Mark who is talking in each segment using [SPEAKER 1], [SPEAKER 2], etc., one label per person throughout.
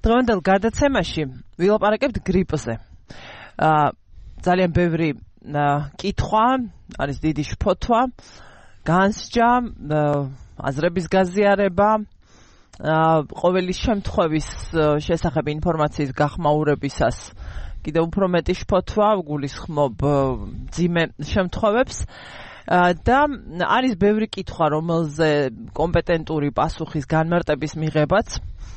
[SPEAKER 1] დღევანდელ გადაცემაში ვილაპარაკებთ გრიპზე. ძალიან ბევრი კითხვა, არის დიდი შფოთვა, განსჯა, აზრების გაზიარება, ყოველი შემთხვევის შესახებ ინფორმაციის გახმაურებისას კიდევ უფრო მეტი შფოთვა, გულისხმობ მძიმე შემთხვევებს. და არის ბევრი კითხვა, რომელზე კომპეტენტური პასუხის განმარტების მიღებაც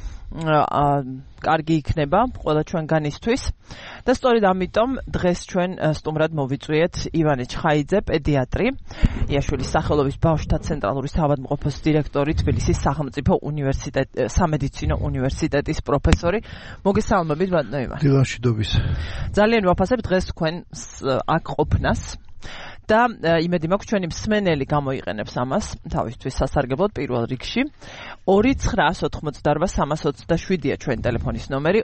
[SPEAKER 1] კარგი იქნება ყველა ჩვენგანისთვის. და სწორედ ამიტომ დღეს ჩვენ სტუმრად მოვიწვიეთ ივანე ჩხაიძე, პედიატრი, იაშვილის სახელობის ბავშვთა ცენტრალური საავადმყოფოს დირექტორი, თბილისის სახელმწიფო სამედიცინო უნივერსიტეტის პროფესორი. მოგესალმებით, ბატონო ივანე.
[SPEAKER 2] დილამშვიდობის.
[SPEAKER 1] ძალიან ვაფასებ დღეს თქვენს აქ ყოფნას. და იმედი მაქვს ჩვენი მსმენელი გამოიყენებს ამას თავისთვის სასარგებლოდ პირველ რიგში. 2988327-ია ჩვენი ტელეფონის ნომერი,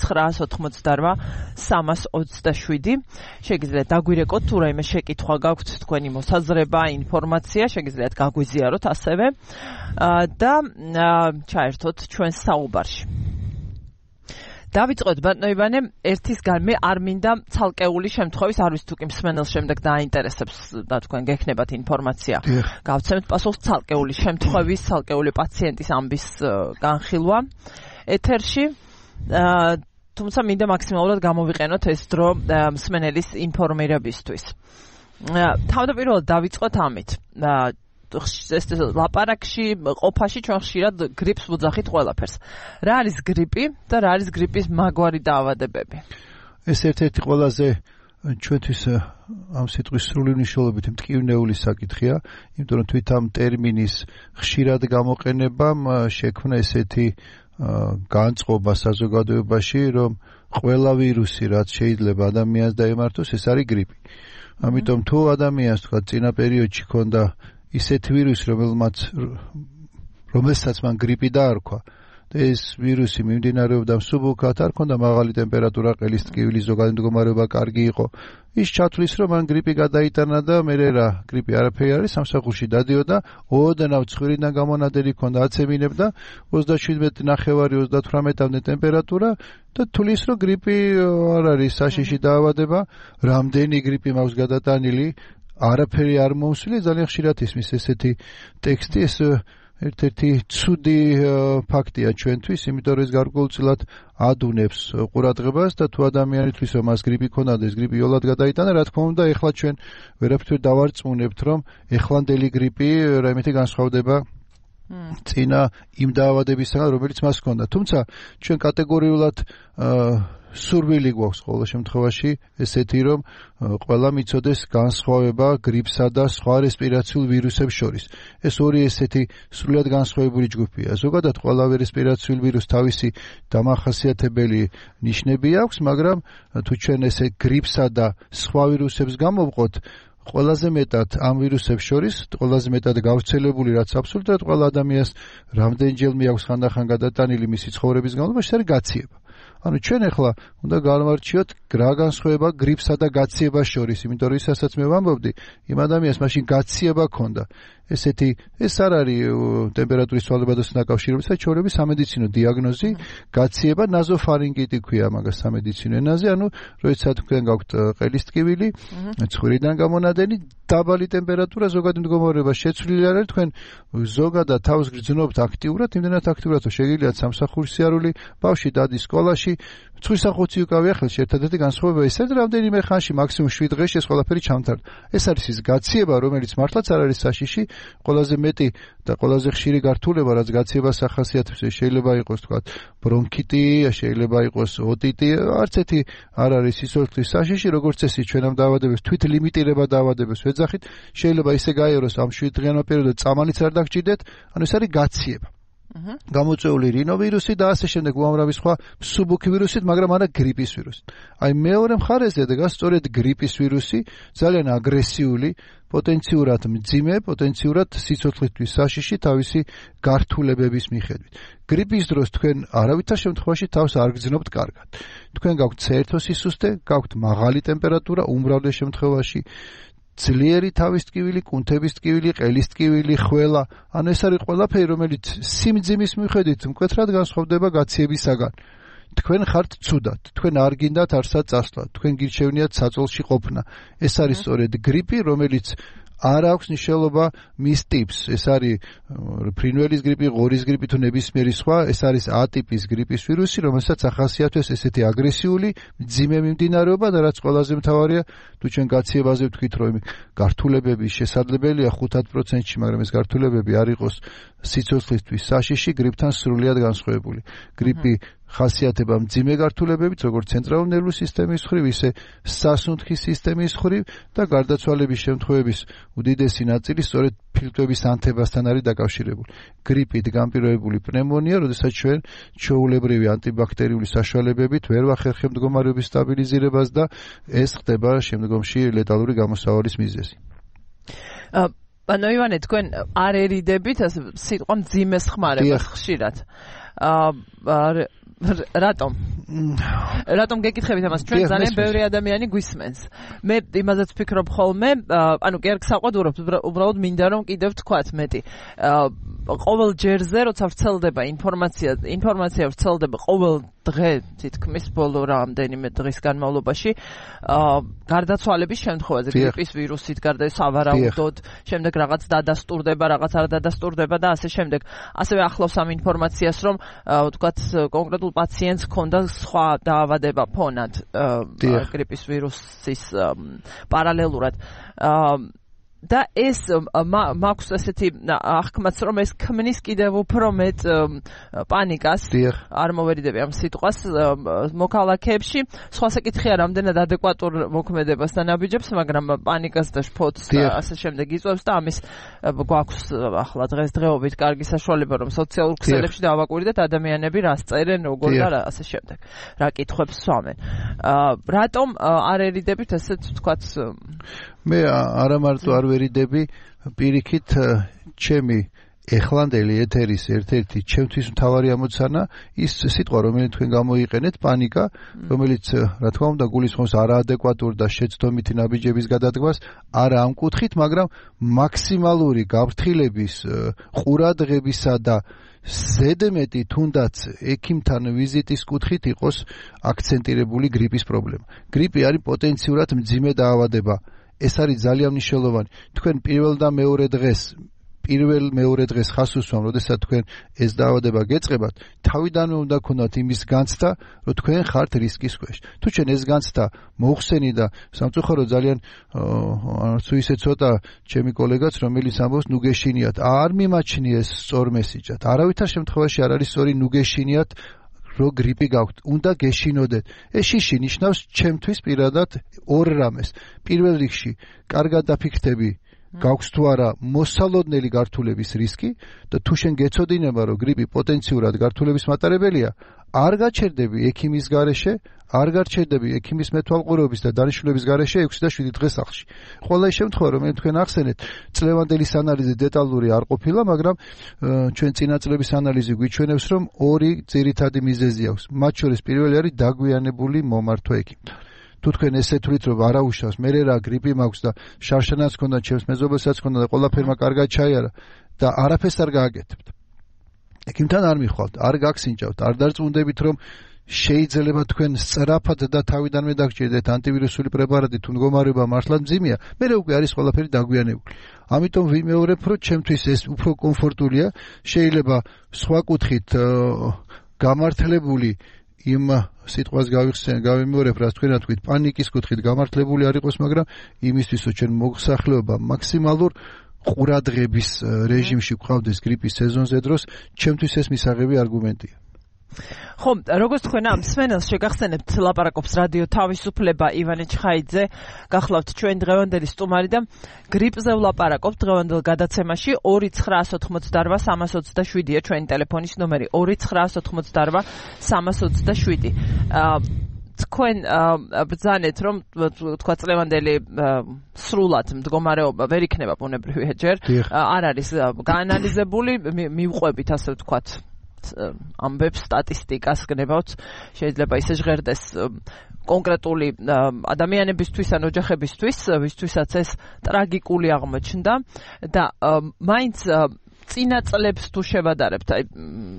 [SPEAKER 1] 2988327. შეგიძლიათ დაგვირეკოთ თუ რაიმე შეკითხვა გაქვთ, თქვენი მოსაზრება, ინფორმაცია, შეგიძლიათ გაგვიზიაროთ ასევე და ჩაერთოთ ჩვენს საუბარში. დავიწყოთ, ბატონო ივანე, ერთისგან მე არ მინდა ცალკეული შემთხვევის, არ ვიცი თუ კი მსმენელს შემდეგ დააინტერესებს და თქვენ გექნებათ ინფორმაცია. გავცემთ პასუხს ცალკეული შემთხვევის, ცალკეული პაციენტის ამბის განხილვა ეთერში. თუმცა მინდა მაქსიმალურად გამოვიყენოთ ეს დრო მსმენელის ინფორმირებისთვის. თავდაპირველად დავიწყოთ ამით. ეს ლაპარაკში ყოფაში ჩვენ ხშირად გრიპს ვუძახით ყველაფერს. რა არის გრიპი და რა არის გრიპის მაგვარი დაავადებები?
[SPEAKER 2] ეს ერთ-ერთი ყველაზე ჩვენთვის ამ სიტყვის სრული მნიშვნელობით მტკივნეული საკითხია, იმიტომ რომ თვით ამ ტერმინის ხშირად გამოყენებამ შექმნა ესეთი განწყობა საზოგადოებაში, რომ ყველა ვირუსი, რაც შეიძლება ადამიანს დაემართოს, ეს არის გრიპი. ამიტომ თუ ადამიანს თქვა წინა პერიოდში ჰქონდა ისეთი ვირუსი, რომელსაც მან გრიპი დაარქვა და ეს ვირუსი მიმდინარეობდა მსუბუქად, არ ჰქონდა მაღალი ტემპერატურა, ყელის ტკივილი, ზოგადი მდგომარეობა კარგი იყო, ის ჩათვლის, რომ მან გრიპი გადაიტანა და მერე რა, გრიპი არაფერი არის, სამსახურში დადიოდა, ოდნავ ცხვირიდან გამონადენი ჰქონდა, აცემინებდა 37.5-38-მდე ტემპერატურა და თulis, რომ გრიპი არ არის საშიში დაავადება, რამდენი გრიპი მაქვს გადატანილი, არაფერი არ მომსვლი, ძალიან ხშირად ისმის ესეთი ტექსტი, ეს ერთ-ერთი ცუდი ფაქტია ჩვენთვის, იმიტომ რომ ეს გარკვეულწილად ადუნებს ყურადღებას და თუ ადამიანი თვლის რომ მას გრიპი ქონდა და ეს გრიპი იოლად გადაიტანა, რა თქმა უნდა, ეხლა ჩვენ ვერაფერ დავარწმუნებთ, რომ ეხლანდელი გრიპი რაიმეთი განსხვავდება წინა იმ დაავადებისგან, რომელიც მას ჰქონდა. თუმცა ჩვენ კატეგორიულად სურვილი გვაქვს ყოველ შემთხვევაში ესეთი, რომ ყველა მიცოდეს განსხვავება გრიპსა და სხვა რესპირაციულ ვირუსებს შორის. ეს ორი ესეთი სრულად განსხვავებული ჯგუფია. ზოგადად ყველა რესპირაციულ ვირუსს თავისი დამახასიათებელი ნიშნები აქვს, მაგრამ თუ ჩვენ ესე გრიპსა და სხვა ვირუსებს გამოვყოთ, ყველაზე მეტად ამ ვირუსებს შორის, ყველაზე მეტად გავრცელებული, რაც აბსოლუტურად ყველა ადამიანს რამდენჯერმე აქვს ხანდახან გადატანილი მისი ცხოვრების განმავლობაში, არის გაციება. ანუ ჩვენ ახლა უნდა გავარჩიოთ რა განსხვავება გრიპსა და გაციებას შორის, იმიტომ რომ ისაც მე ვამბობდი, იმ ადამიანს მაშინ გაციება ჰქონდა. ესეთი ეს არ არის ტემპერატურის ცვალებადასთან დაკავშირებით, საერთოდ სამედიცინო დიაგნოზი, გაციება, ნაზოფარინგიტი ქვია მაგას სამედიცინო ენაზე, ანუ როდესაც თქვენ გაქვთ ყელის ტკივილი, ცხვირიდან გამონადენი, დაბალი ტემპერატურა, ზოგადი მდგომარეობა შეცვლილი არ არის, თქვენ ზოგადად თავს გრძნობთ აქტიურად, იმდენად აქტიურად, რომ შეგიძლიათ სამსახურის სიარული, ბავშვი დადის სკოლაში, ცხვირსახოცი უკავია ხელში, ერთადერთი განსხვავება ის არის, რამდენიმე ხანში, მაქსიმუმ 7 დღეში ეს ყველაფერი ჩამთარდა. ეს არის ის გაციება, რომელიც მართლაც არ არის საშიში, ყველაზე მეტი და ყველაზე ხშირი გართულება, რაც გაციებას ახასიათებს, შეიძლება იყოს თქვა ბრონქიტი, შეიძლება იყოს ოტიტი, არც ერთი არ არის სიცოცხლის საშიში, როგორც წესი ჩვენ ამ დაავადებას თვით ლიმიტირება დაავადებას ვეძახით, შეიძლება ისე გაიაროს ამ 7 დღიანმა პერიოდში წამალიც არ დაგჭირდეთ, ანუ ეს არის გაციება. გამოწვეული რინოვირუსი და ასე შემდეგ უამრავი სხვა მსუბუქი ვირუსით, მაგრამ არა გრიპის ვირუსით. აი მეორე მხარეზე დგას სწორედ გრიპის ვირუსი, ძალიან აგრესიული, პოტენციურად მძიმე, პოტენციურად სიცოცხლისთვის საშიში თავისი გართულებების მიხედვით. გრიპის დროს თქვენ არავითარ შემთხვევაში თავს არ გრძნობთ კარგად. თქვენ გაქვთ საერთო სისუსტე, გაქვთ მაღალი ტემპერატურა, უმრავლეს შემთხვევაში ძლიერი თავის ტკივილი, კუნთების ტკივილი, ყელის ტკივილი, ხველა, ანუ ეს არის ყველაფერი, რომელიც სიმძიმის მიხედვით მკვეთრად განსხვავდება გაციებისაგან. თქვენ ხართ ცუდად, თქვენ არ გინდათ არსად წასვლა, თქვენ გირჩევნიათ საწოლში ყოფნა. ეს არის სწორედ გრიპი, რომელიც არ აქვს მნიშვნელობა მის ტიპს. ეს არის ფრინველის გრიპი, ღორის გრიპი თუ ნებისმიერი სხვა, ეს არის A ტიპის გრიპის ვირუსი, რომელსაც ახასიათებს ესეთი აგრესიული, მძიმე მიმდინარეობა და რაც ყველაზე მთავარია, თუ ჩვენ გაციებაზე ვთქვით, რომ გართულებები შესაძლებელია 5%-ში, მაგრამ ეს გართულებები არ იყოს სიცოცხლისთვის საშიში, გრიპთან სრულიად განსხვავებული. გრიპი ხასიათება მძიმე გართულებებით, როგორც ცენტრალური ნერვული სისტემის მხრივ, ისე სასუნთქის სისტემის მხრივ და გარდაცვალების შემთხვევების უდიდესი ნაწილი სწორედ ფილტვების ანთებასთან არის დაკავშირებული. გრიპით განპირობებული პნევმონია, როდესაც ჩვენ ჩვეულებრივი ანტიბაქტერიული საშუალებებით ვერ ვახერხებთ მდგომარეობის სტაბილიზირებას და ეს ხდება შემდგომში ლეტალური გამოსავალის მიზეზი.
[SPEAKER 1] ანუ ივანე, თქვენ არ ერიდებით ასე სიტყვა მძიმეს ხმარებას ხშირად. რატომ გეკითხებით ამას? ჩვენ ძალიან ბევრი ადამიანი გვისმენს. მე იმაზეც ვფიქრობ ხოლმე, ანუ კი არ გსაყვედურობთ, უბრალოდ მინდა რომ კიდევ ვთქვათ მეტი. ყოველ ჯერზე, როცა ვრცელდება ინფორმაცია ვრცელდება ყოველ დღე, თითქმის ბოლო რამდენიმე დღის განმავლობაში, გარდაცვალების შემთხვევაზე, გრიპის ვირუსით სავარაუდოდ, შემდეგ რაღაც დადასტურდება, რაღაც არ დადასტურდება და ასე შემდეგ. ასევე ახლავს ამ ინფორმაციას, რომ ვთქვათ, კონკრეტულ პაციენტს ჰქონდა სხვა დაავადება ფონად გრიპის ვირუსის პარალელურად. და ეს მაქვს ასეთი აღქმაც, რომ ეს ქმნის კიდევ უფრო მეტ პანიკას. არ მოვერიდები ამ სიტყვას მოქალაქეებში. სხვა საკითხია, რამდენად ადეკვატურ მოქმედებას დანაბიჯებს, მაგრამ პანიკას და შფოთს და ასე შემდეგ იწვევს და ამის გვაქვს ახლა დღესდღეობით კარგი საშუალება, რომ სოციალურ ქსელებში დავაკვირდეთ ადამიანები რას წერენ, როგორ და ასე შემდეგ. რა კითხვებს სვამენ. რატომ არ ერიდებით ესეთ ვთქვათ?
[SPEAKER 2] მე არა მარტო არ ვერიდები, პირიქით ჩემი ეხლანდელი ეთერის ერთ-ერთი ჩემთვის მთავარი ამოცანა ის სიტყვა, რომელიც თქვენ გამოიყენეთ, პანიკა, რომელიც რა თქმა უნდა გულისხმობს არაადეკვატურ და შეცდომითი ნაბიჯების გადადგმას, არა ამ კუთხით, მაგრამ მაქსიმალური გაფრთხილების, ყურადღებისა და ზედმეტი თუნდაც ექიმთან ვიზიტის კუთხით იყოს აქცენტირებული გრიპის პრობლემა. გრიპი არის პოტენციურად მძიმე დაავადება. ეს არის ძალიან მნიშვნელოვანი. თქვენ პირველ მეორე დღეს ხას უსვამ, როდესაც თქვენ ეს დაავადება გეწყებათ, თავიდანვე უნდა გქონდათ იმის განცდა, რომ თქვენ ხართ რისკის ქვეშ. თუ ჩვენ ეს განცდა მოხსენი და სამწუხარო ძალიან არც ისე ცოტა ჩემი კოლეგაც, რომელიც ამბობს, ნუ გეშინიათ, არ მიმაჩნიეს სწორ მესიჯად. არავითარ შემთხვევაში არ არის სწორი, ნუ გეშინიათ, რო გრიპი გაქვთ, უნდა გეშინოდეთ. ეს შიში ნიშნავს ჩემთვის პირადად ორ რამეს. პირველ რიგში, კარგად დაფიქრდები, გაქვს თუ არა მოსალოდნელი გართულების რისკი და თუ შენ გეცოდინება, რომ გრიპი პოტენციურად გართულების მატარებელია, არ გაჩერდები ექიმის გარეშე, არ გარჩერდები ექიმის მეთვალყურეობის და დანიშნულების გარეშე 6 და 7 დღეს სახლში. ყველა ის შემთხვევა, რომელიც თქვენ ახსენეთ, წლევანდელის ანალიზი დეტალური არ ყოფილა, მაგრამ ჩვენ წინა წლების ანალიზი გვიჩვენებს, რომ ორი ძირითადი მიზეზი აქვს. მათ შორის პირველი არის დაგვიანებული მომართვა ექიმთან. თუ თქვენ ესეთ ვთვლით, რომ არაუშავს, მე რა გრიპი მაქვს და შარშანაც ქონდა, ჩემს მეზობელსაც ქონდა და ყველაფერმა კარგად ჩაიარა და არაფერს არ გააკეთებთ. ექიმთან არ მიხვალთ, არ გაგსინჯავთ, არ დარწმუნდებით, რომ შეიძლება თქვენ სწრაფად და თავიდანვე დაგჭირდეთ ანტივირუსული პრეპარატი, თუ მდგომარეობა მართლაც მძიმეა, მე უკვე არის ყველაფერი დაგვიანებული. ამიტომ ვიმეორებ, რომ ჩემთვის ეს უფრო კომფორტულია, შეიძლება სხვა კუთხით გამართლებული იმ სიტყვას გავიმეორებ, რაც თქვენ თქვით, პანიკის კუთხით გამართლებული არ იყოს, მაგრამ იმისთვის, რომ ჩვენ მოსახლეობა მაქსიმალურ ყურადღების რეჟიმში გვყავდეს გრიპის სეზონზე დროს, ჩემთვის ეს მისაღები არგუმენტია.
[SPEAKER 1] ხო, როგორც თქვენ ამ მსმენელს შეგახსენებთ, ლაპარაკობს რადიო თავისუფლება ივანე ჩხაიძე, გახლავთ ჩვენ დღევანდელი სტუმარი და გრიპზე ვლაპარაკობთ დღევანდელ გადაცემაში. 2988327-ია ჩვენი ტელეფონის ნომერი, 2988327. თქვენ ბრძანეთ, რომ თქვა წლევანდელი სრულად მდგომარეობა ვერ იქნება ბუნებრივია ჯერ, არ არის გაანალიზებული, მივყვებით ასე ვთქვათ ამბებს, სტატისტიკას გნებავთ, შეიძლება ისე ჟღერდეს კონკრეტული ადამიანებისთვის ან ოჯახებისთვის, ვისთვისაც ეს ტრაგიკული აღმოჩნდა და მაინც წინა წლებს თუ შევადარებთ, აი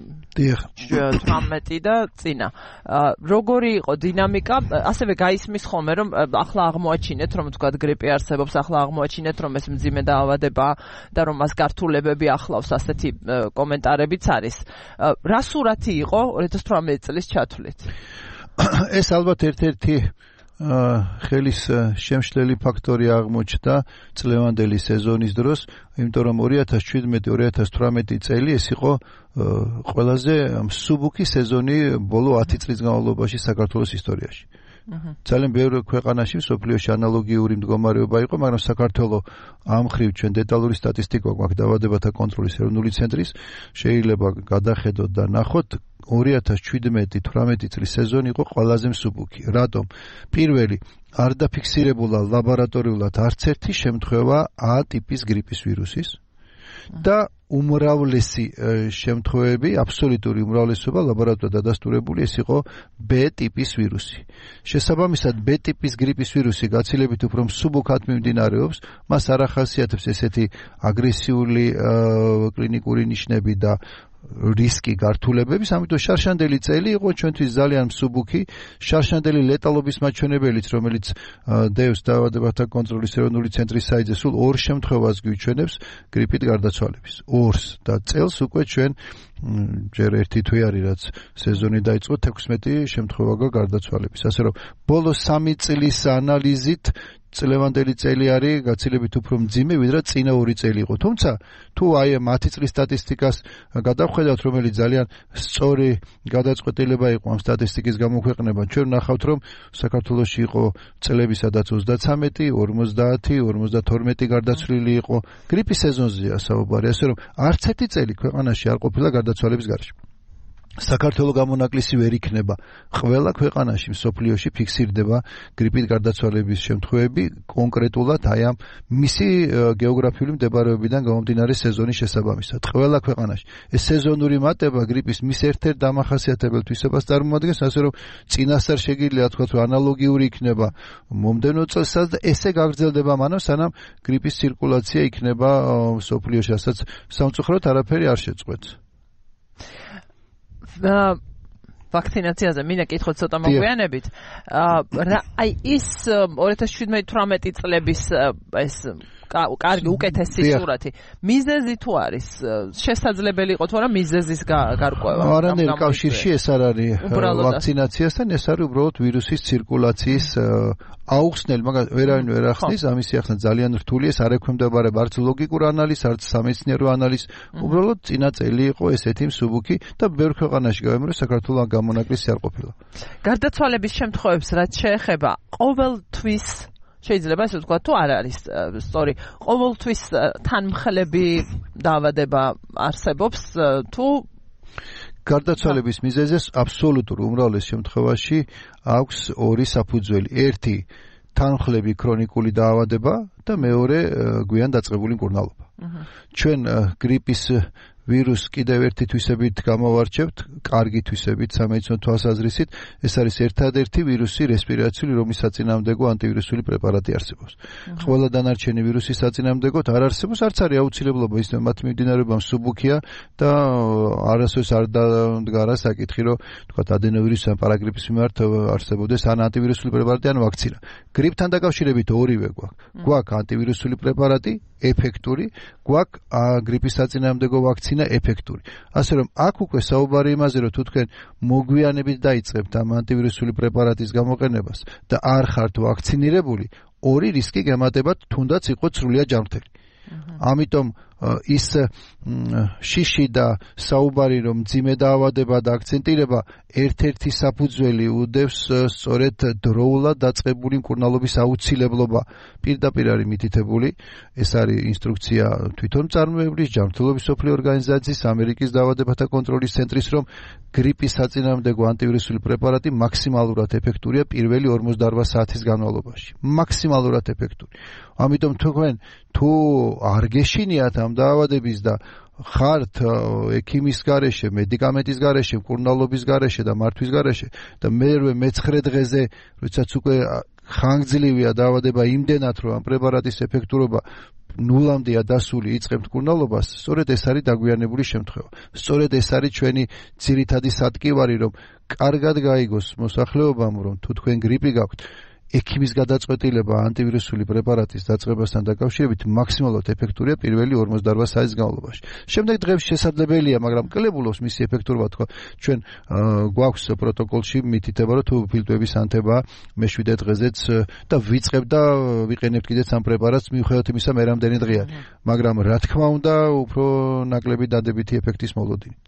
[SPEAKER 1] 18 და წინა. როგორი იყო დინამიკა? ასევე გაისმის ხოლმე, რომ ახლა აღმოაჩინეთ, რომ თქვა გრიპი არსებობს, ახლა აღმოაჩინეთ, რომ ეს მძიმე დაავადებაა და რომ მას გართულები ახლავს, ასეთი კომენტარებიც არის. რა სურათი იყო 2018 წლის ჩათვლით?
[SPEAKER 2] ეს ალბათ ერთ-ერთი ხელის შემშლელი ფაქტორი აღმოჩნდა წლევანდელი სეზონის დროს, იმიტომ რომ 2017-2018 წელი ეს იყო ყველაზე მსუბუქი სეზონი ბოლო 10 წლის განმავლობაში საქართველოს ისტორიაში. ძალიან ბევრ ქვეყანაში მსოფლიოში ანალოგიური მდგომარეობა იყო, მაგრამ საქართველოს ამ ხრივ ჩვენ დეტალური სტატისტიკა გვაქვს დაავადებათა კონტროლის ეროვნული ცენტრის, შეიძლება გადახედოთ და ნახოთ 2017-18 წლის სეზონი იყო ყველაზე მსუბუქი. რატომ? პირველი, არ დაფიქსირებულა ლაბორატორიულად არც ერთი შემთხვევა A ტიპის გრიპის ვირუსის და უმრავლესი შემთხვევები, აბსოლუტური უმრავლესობა ლაბორატორიულად დადასტურებული ეს იყო B ტიპის ვირუსი. შესაბამისად, B ტიპის გრიპის ვირუსი გაცილებით უფრო მსუბუქად მიმდინარეობს, მას არ ახასიათებს ესეთი აგრესიული კლინიკური ნიშნები და რისკი გართულებების, ამიტომ შარშანდელი წელი იყო ჩვენთვის ძალიან მსუბუქი, შარშანდელი ლეტალობის მაჩვენებელიც, რომელიც დევს დაავადებათა კონტროლის ეროვნული ცენტრის საიტზე, სულ 2 შემთხვევას გვიჩვენებს გრიპით გარდაცვალების. 2-ს და წელს უკვე ჩვენ ჯერ ერთი თვე არის, რაც სეზონი დაიწყო 16 შემთხვევა გარდაცვალების. ასე რომ, ბოლო 3 წლის ანალიზით წლევანდელი წელი არის გაცილებით უფრო მძიმე, ვიდრე წინა 2 წელი იყო. თუმცა, თუ აი 10 წლის სტატისტიკას გადავხედავთ, რომელიც ძალიან სწორი გადაწყვეტილება იყო ამ სტატისტიკის გამოქვეყნება, ჩვენ ნახავთ, რომ საქართველოში იყო წლები, სადაც 33, 50, 52 გარდაცვლილი იყო. გრიპის სეზონზეა საუბარი, ასე რომ არც ერთი წელი ქვეყანაში არ ყოფილა გარდაცვალების გარეშე. საქართველოს გამონაკლისი ვერ იქნება. ყველა ქვეყანაში მსოფლიოში ფიქსირდება გრიპით გარდაცვალების შემთხვევები კონკრეტულად აი ამ მისი გეოგრაფიული მდებარეობიდან გამომდინარე სეზონის შესაბამისად. ყველა ქვეყანაში. ეს სეზონური მატება გრიპის მის ერთ-ერთ დამახასიათებელ თვისებას წარმოადგენს, ასე რომ წინასწარ შეგიძლია თქვათ, რომ ანალოგიური იქნება მომდევნო წელსაც და ესე გაგრძელდება მანამ, სანამ გრიპის ცირკულაცია იქნება მსოფლიოში, რასაც სამწუხაროდ არაფერი არ შეწყვეტს.
[SPEAKER 1] ვაქცინაციაზე მინდა კითხოთ ცოტა მოგვიანებით. აი ის 2017-18 წლების ეს კარგი უკეთესი სურათი. მიზეზი თუ არის შესაძლებელი იყო თუ არა მიზეზის გარკვევა?
[SPEAKER 2] არანაირ კავშირში ეს არ არის ვაქცინაციასთან, ეს არის უბრალოდ ვირუსის ცირკულაციის აუხსნელი, მაგრამ ვერავინ ვერ ახსნის, ამისი ახსნა ძალიან რთულია, ეს არ ექვემდებარება არც ლოგიკურ ანალიზს, არც სამეცნიერო ანალიზს, უბრალოდ წინა წელი იყო ესეთი მსუბუქი და ბევრ ქვეყანაში გავემრო, საქართველოს გამონაკლისი არ ყოფილა. გარდაცვალების
[SPEAKER 1] შემთხვევებს რაც შეეხება, ყოველთვის შეიძლება ესე ვთქვა, თუ არ არის სწორი, ყოველთვის თანმხლები დაავადება არსებობს, თუ
[SPEAKER 2] გარდაცვალების მიზეზს აბსოლუტურ უმრავლეს შემთხვევაში აქვს 2 საფუძველი. ერთი თანმხლები ქრონიკული დაავადება და მეორე გვიან დაწყებული მკურნალობა. ჩვენ გრიპის ვირუსს კიდევ ერთი თვისებით გამოვარჩევთ, კარგი თვისებით სამედიცინო თვალსაზრისით, ეს არის ერთადერთი ვირუსი რესპირაციული, რომლის საწინააღმდეგო ანტივირუსული პრეპარატი არსებობს. ყველა დანარჩენი ვირუსის საწინააღმდეგოდ არ არსებობს, არც არის აუცილებლობა ისე მათ მიმდინარეობა მსუბუქია და არასოდეს არ დადგარა საკითხი, რომ თქვათ ადენოვირუსის ან პარაგრიპის მიმართ არსებობდეს ან ანტივირუსული პრეპარატი ან ვაქცინა. გრიპთან დაკავშირებით ორივე გვაქვს. გვაქვს ანტივირუსული პრეპარატი ეფექტური, გვაქვს გრიპის საწინააღმდეგო ვაქცინა ეფექტური. ასე რომ აქ უკვე საუბარი იმაზე, რომ თუ თქვენ მოგვიანებით დაიწყებთ ამ ანტივირუსული პრეპარატის გამოყენებას და არ ხართ ვაქცინირებული, 2 რისკი გემატებათ, თუნდაც იყოს სრულიად ჯანმრთელი. ამიტომ ის შიში და საუბარი, რომ მძიმე დაავადება და აქცენტირება ერთ-ერთი საფუძველი უდევს სწორედ დროულად დაწყებული მკურნალობის აუცილებლობა. პირდაპირ არის მითითებული, ეს არის ინსტრუქცია თვითონ მწარმოებლის, ჯანმრთელობის მსოფლიო ორგანიზაციის, ამერიკის დაავადებათა კონტროლის ცენტრის, რომ გრიპის საწინააღმდეგო ანტივირუსული პრეპარატი მაქსიმალურად ეფექტურია პირველი 48 საათის განმავლობაში. მაქსიმალურად ეფექტური. ამიტომ თქვენ თუ არ გეშინიათ ამ დაავადების და ხართ ექიმის გარეშე, მედიკამენტის გარეშე, მკურნალობის გარეშე და მართვის გარეშე და მერვე მე-9 დღეზე, როდესაც უკვე ხანგრძლივია დაავადება იმდენად, რომ ამ პრეპარატის ეფექტურობა ნულამდეა დასული, იწყებთ მკურნალობას, სწორედ ეს არის დაგვიანებული შემთხვევა. სწორედ ეს არის ჩვენი ძირითადი სატკივარი, რომ კარგად გაიგოს მოსახლეობამ, რომ თუ თქვენ გრიპი გაქვთ, ექიმის გადაწყვეტილება ანტივირუსული პრეპარატის დაწყებასთან დაკავშირებით მაქსიმალურად ეფექტურია პირველი 48 საათის განმავლობაში. შემდეგ დღეებში შესაძლებელია, მაგრამ კლებულობს მისი ეფექტურობა, თქვა, ჩვენ გვაქვს პროტოკოლში მითითება, რომ თუ ფილტვების ანთება მე-7 დღეზეც და ვიწყებ და ვიყენებთ კიდეც ამ პრეპარატს, მიუხედავად იმისა, მე რამდენი დღეა, მაგრამ რა თქმა უნდა, უფრო ნაკლები დადებითი ეფექტის მოლოდინით.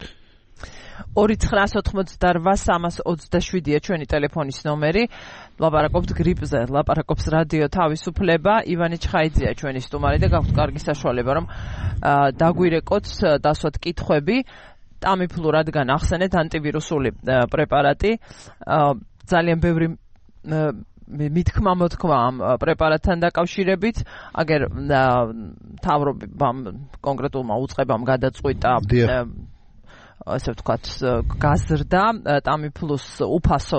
[SPEAKER 1] 2988327-ია ჩვენი ტელეფონის ნომერი. ლაპარაკობთ გრიპზე, ლაპარაკობს რადიო თავისუფლება. ივანე ჩხაიძეა ჩვენი სტუმარი და გაქვთ კარგი საშუალება, რომ დაგვირეკოთ, დასვათ კითხვები. ტამიფლუ რადგან ახსენეთ ანტივირუსული პრეპარატი, ძალიან ბევრი მითქმა-მოთქმა ამ პრეპარატთან დაკავშირებით, აგერ მთავრობამ კონკრეტულმა უწყებამ გადაწყვიტა ასე ვთქვათ, გაზრდა ტამიფლუს უფასო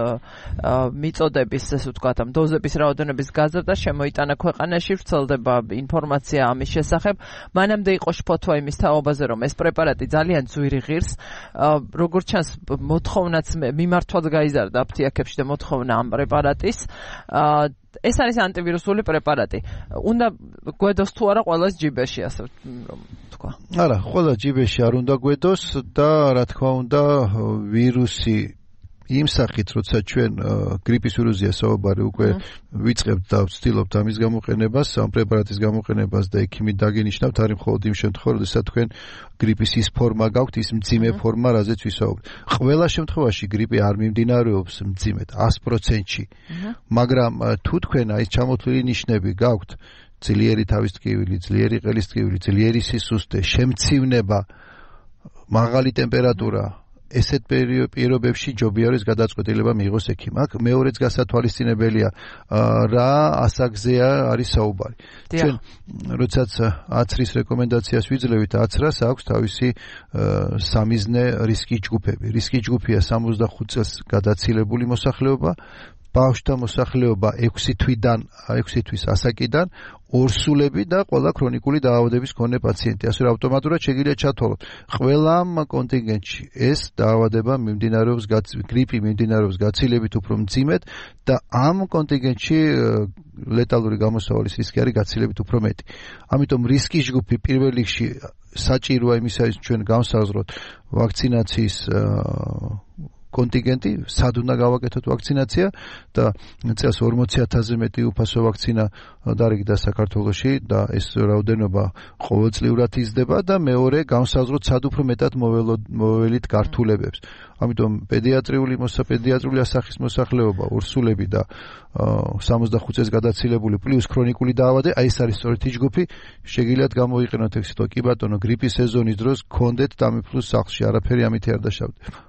[SPEAKER 1] მიწოდების, ასე ვთქვათ, დოზების რაოდენობის გაზრდა შემოიტანა ქვეყანაში, ვრცელდება ინფორმაცია ამის შესახებ. მანამდე იყო შფოთვა იმის თაობაზე, რომ ეს პრეპარატი ძალიან ძვირი ღირს, როგორც ჩანს, მოთხოვნაც მიმართვაც გაიზარდა აფთიაქებში და მოთხოვნა ამ პრეპარატის. ეს არის ანტივირუსული პრეპარატი. უნდა გვედოს თუ არა ყველას ჯიბეში, ასე რომ თქვა.
[SPEAKER 2] არა, ყველა ჯიბეში არ უნდა გვედოს და რა თქმა უნდა ვირუსი იმ სახით, როცა ჩვენ გრიპის ვირუსია საუბარი, უკვე ვიწყებთ და ვცდილობთ ამის გამოყენებას, ამ პრეპარატის გამოყენებას და ექიმი დაგენიშნავთ, არის მხოლოდ იმ შემთხვევაში, როდესაც თქვენ გრიპის ის ფორმა გაქვთ, ის მძიმე ფორმა, რაზეც ვისაუბრეთ. ყველა შემთხვევაში გრიპი არ მიმდინარეობს მძიმედ 100%-ში. მაგრამ თუ თქვენ აი ეს ჩამოთვლილი ნიშნები გაქვთ, ძლიერი თავის ტკივილი, ძლიერი ყელის ტკივილი, ძლიერი სისუსტე, შემცივნება, მაღალი ტემპერატურა, ესეთ პირობებში ჯობია რომ გადაწყვეტილება მიიღოს ექიმ. აქ მეორეც გასათვალისწინებელია რა ასაგზეა არის საუბარი. ჩვენ როდესაც აცრის რეკომენდაციას ვიძლევით, აცრას აქვს თავისი სამიზნე რისკის ჯგუფები. რისკის ჯგუფია 65 წელს გადაცილებული მოსახლეობა, ბავშვთა მოსახლეობა 6 თვის ასაკიდან, ორსულები და ყველა ქრონიკული დაავადების მქონე პაციენტი. ასე რომ ავტომატურად შეგიძლია ჩათვალოთ. ყველა ამ კონტინგენტში ეს დაავადება მიმდინარეობს, გრიპი მიმდინარეობს გაცილებით უფრო მძიმედ და ამ კონტინგენტში ლეტალური გამოსავალის რისკი არის გაცილებით უფრო მეტი. ამიტომ რისკის ჯგუფი პირველ რიგში საჭიროა იმისათვის ჩვენ გავსაზრდოთ ვაქცინაციის კონტინგენტი, სად უნდა გავაკეთოთ ვაქცინაცია და წელს 40,000-ზე მეტი უფასო ვაქცინა დარიგდა საქართველოში და ეს რაოდენობა ყოველწლიურად იზრდება და მეორე განსაზღვროთ სად უფრო მეტად მოველით გართულებებს. ამიტომ პედიატრიული ასახის მოსახლეობა, ორსულები და 65 წელს გადაცილებული პლუს ქრონიკული დაავადე, აი ეს არის სწორედ ის ჯგუფი, შეგიძლიათ გამოიყენოთ ეს კი ბატონო გრიპის სეზონის დროს გქონდეთ ტამიფლუს სახლში, არაფერი ამითი არ დაშავდება.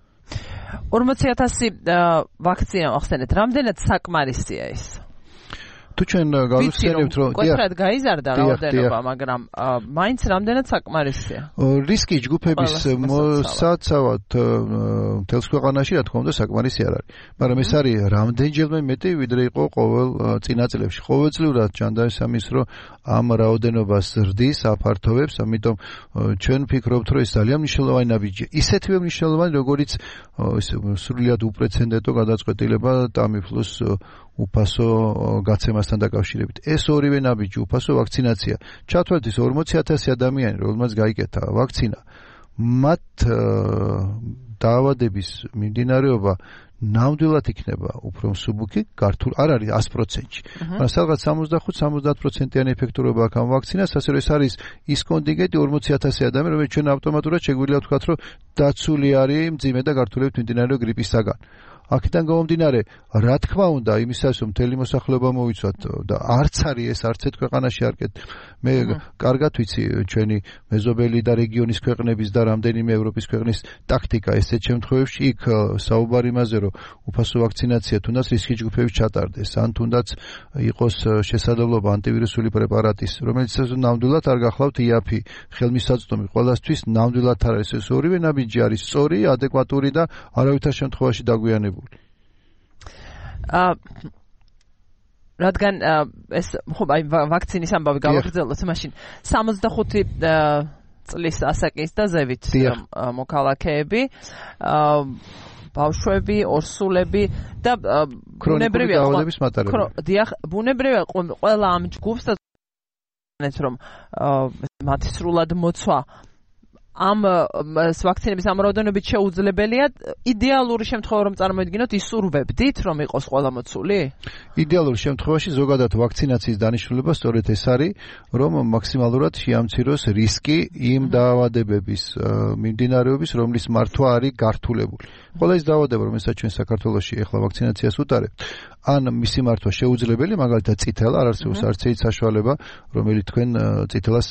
[SPEAKER 1] 40,000 ვაქცინა ახსენეთ, რამდენად საკმარისია ის?
[SPEAKER 2] თუ ჩვენ გავიხსენებთ, რომ
[SPEAKER 1] კონკრეტულად გაიზარდა რაოდენობა, მაგრამ მაინც რამდენად საკმარისია?
[SPEAKER 2] რისკის ჯგუფების მოსაცავად მთელს ქვეყანაში, რა თქმა უნდა, საკმარისი არ არის. მაგრამ ეს არის რამდენჯერმე მეტი, ვიდრე იყო ყოველ წინა წლებში. ყოველწლიურად ჩანდაესამის, რომ ამ რაოდენობას ზრდის, აფართოვებს, ამიტომ ჩვენ ვფიქრობთ, რომ ეს ძალიან მნიშვნელოვანი ნაბიჯია. ისეთივე მნიშვნელოვანი, როგორიც სრულიად უპრეცედენტო გადაწყვეტილება ტამიფლუს უფასო გაცემასთან დაკავშირებით. ეს ორივე ნაბიჯი, უფასო ვაქცინაცია. ჩათვალეთ ის 40,000 ადამიანი, რომელმაც გაიკეთა ვაქცინა. მათ დაავადების მიმდინარეობა ნამდვილად იქნება უფრო მსუბუქი, გართულ არ არის 100%-ში. მაგრამ სადღაც 65-70%-იანი ეფექტურობა აქვს ამ ვაქცინას, ასე რომ ეს არის ის კონტინგენტი 40,000 ადამიანი, რომელიც ჩვენ ავტომატურად შეგვიძლია ვთქვათ, რომ დაცული არის მძიმე და გართულებით მიმდინარე გრიპისაგან. აქედან გამომდინარე, რა თქმა უნდა, იმისას რომ მთელი მოსახლეობა მოვიცვათ და არც არის ეს არც ერთ ქვეყანაში არ კეთ. მე კარგად ვიცი ჩვენი მეზობელი და რეგიონის ქვეყნების და რამდენიმე ევროპის ქვეყნის ტაქტიკა ესეთ შემთხვევებში, იქ საუბარი იმაზე, რომ უფასო ვაქცინაცია თუნდაც რისკის ჯგუფების ჩატარდეს, ან თუნდაც იყოს შესაძლებლობა ანტივირუსული პრეპარატის, რომელიც ნამდვილად არ გახლავთ იაფი, ხელმისაწვდომი ყველასთვის ნამდვილად არ არის. ეს ორივე ნაბიჯი არის სწორი, ადეკვატური და არავითარ შემთხვევაში დაგვიანებული.
[SPEAKER 1] რადგან ეს ხო აი ვაქცინის ამბავი გავაგრძელოთ მაშინ 65 წლის ასაკის და ზევით მოქალაქეები ბავშვები, ორსულები და ბუნებრივია
[SPEAKER 2] დაავადების მატარებელი.
[SPEAKER 1] დიახ, ბუნებრივია ყველა ამ ჯგუფს და რომ მათი სრულად მოცვა ამ ვაქცინების ამრავლებით შეუძლებელია. იდეალური შემთხვევა რომ წარმოიდგინოთ, ისურვებდით რომ იყოს ყველა მოცული?
[SPEAKER 2] იდეალურ შემთხვევაში ზოგადად ვაქცინაციის დანიშნულება სწორედ ეს არის, რომ მაქსიმალურად შეამციროს რისკი იმ დაავადებების მიმდინარეობის, რომლის მართვა არის გართულებული. ყველა ის დაავადება, რომელსაც ჩვენ საქართველოში ახლა ვაქცინაციას უტარებთ, ან მისი მართვა შეუძლებელი, მაგალითად წითელა, არ არსებობს არც ერთი საშუალება, რომელიც თქვენ წითელას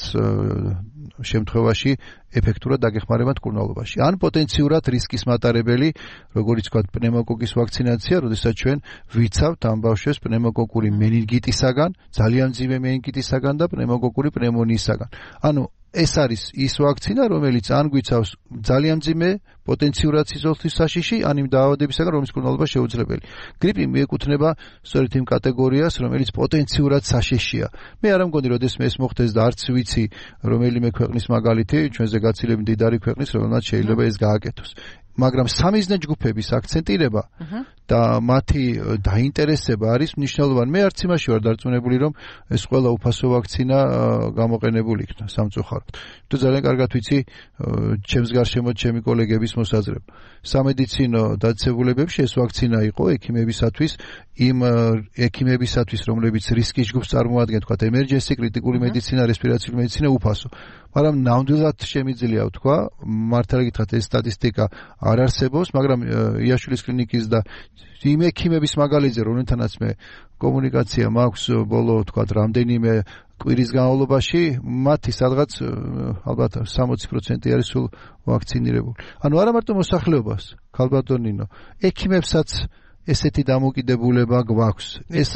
[SPEAKER 2] შემთხვევაში ეფექტურად დაგეხმარებათ მკურნალობაში. ან პოტენციურად რისკის მატარებელი, როგორც ვთქვათ, პნევმოკოკის ვაქცინაცია, როდესაც ჩვენ ვიცავთ ამ ბავშვებს პნევმოკოკური მენინგიტისაგან, ძალიან მძიმე მენინგიტისაგან და პნევმოკოკური პნევმონიისაგან. ანუ ეს არის ის ვაქცინა, რომელიც ან გვიცავს ძალიან მძიმე პოტენციურად სიცოცხლის საშიში, ან იმ დაავადებისაგან, რომლის მკურნალობა შეუძლებელი. გრიპი მიეკუთვნება სწორედ იმ კატეგორიას, რომელიც პოტენციურად საშიშია. მე არ მგონი, როდესმე ეს მოხდეს და არც ვიცი, რომელიმე ქვეყნის მაგალითი, ჩვენზე გაცილებით მდიდარი ქვეყნის, რომელსაც შეიძლება ეს გააკეთოს. მაგრამ სამიზნე ჯგუფების აქცენტირება და მათი დაინტერესება არის მნიშვნელოვანი. მე არც იმაში ვარ დარწმუნებული, რომ ეს ყველა უფასო ვაქცინა გამოყენებული იქნა სამწუხაროდ. თუ ძალიან კარგად ვიცი ჩემს გარშემო ჩემი კოლეგების მოსაზრება. სამედიცინო დაწესებულებებში ეს ვაქცინა იყო ექიმებისათვის, იმ ექიმებისათვის, რომლებიც რისკის ჯგუფს წარმოადგენენ, თქვა ემერჯენსი, კრიტიკული მედიცინა, რესპირაციული მედიცინა უფასო. მაგრამ ნამდვილად შემიძლია ვთქვა, მართლა გითხრათ ეს სტატისტიკა არ არსებობს, მაგრამ იაშვილის კლინიკის და იმ ექიმების მაგალითზე, რომელთანაც მე კომუნიკაცია მაქვს ბოლო თქვა რამდენიმე კვირის განმავლობაში, მათი სადღაც ალბათ 60% არის სულ ვაქცინირებული. ანუ არა მარტო მოსახლეობას, ქალბატონინო, ექიმებსაც ესეთი დამოკიდებულება გვაქვს. ეს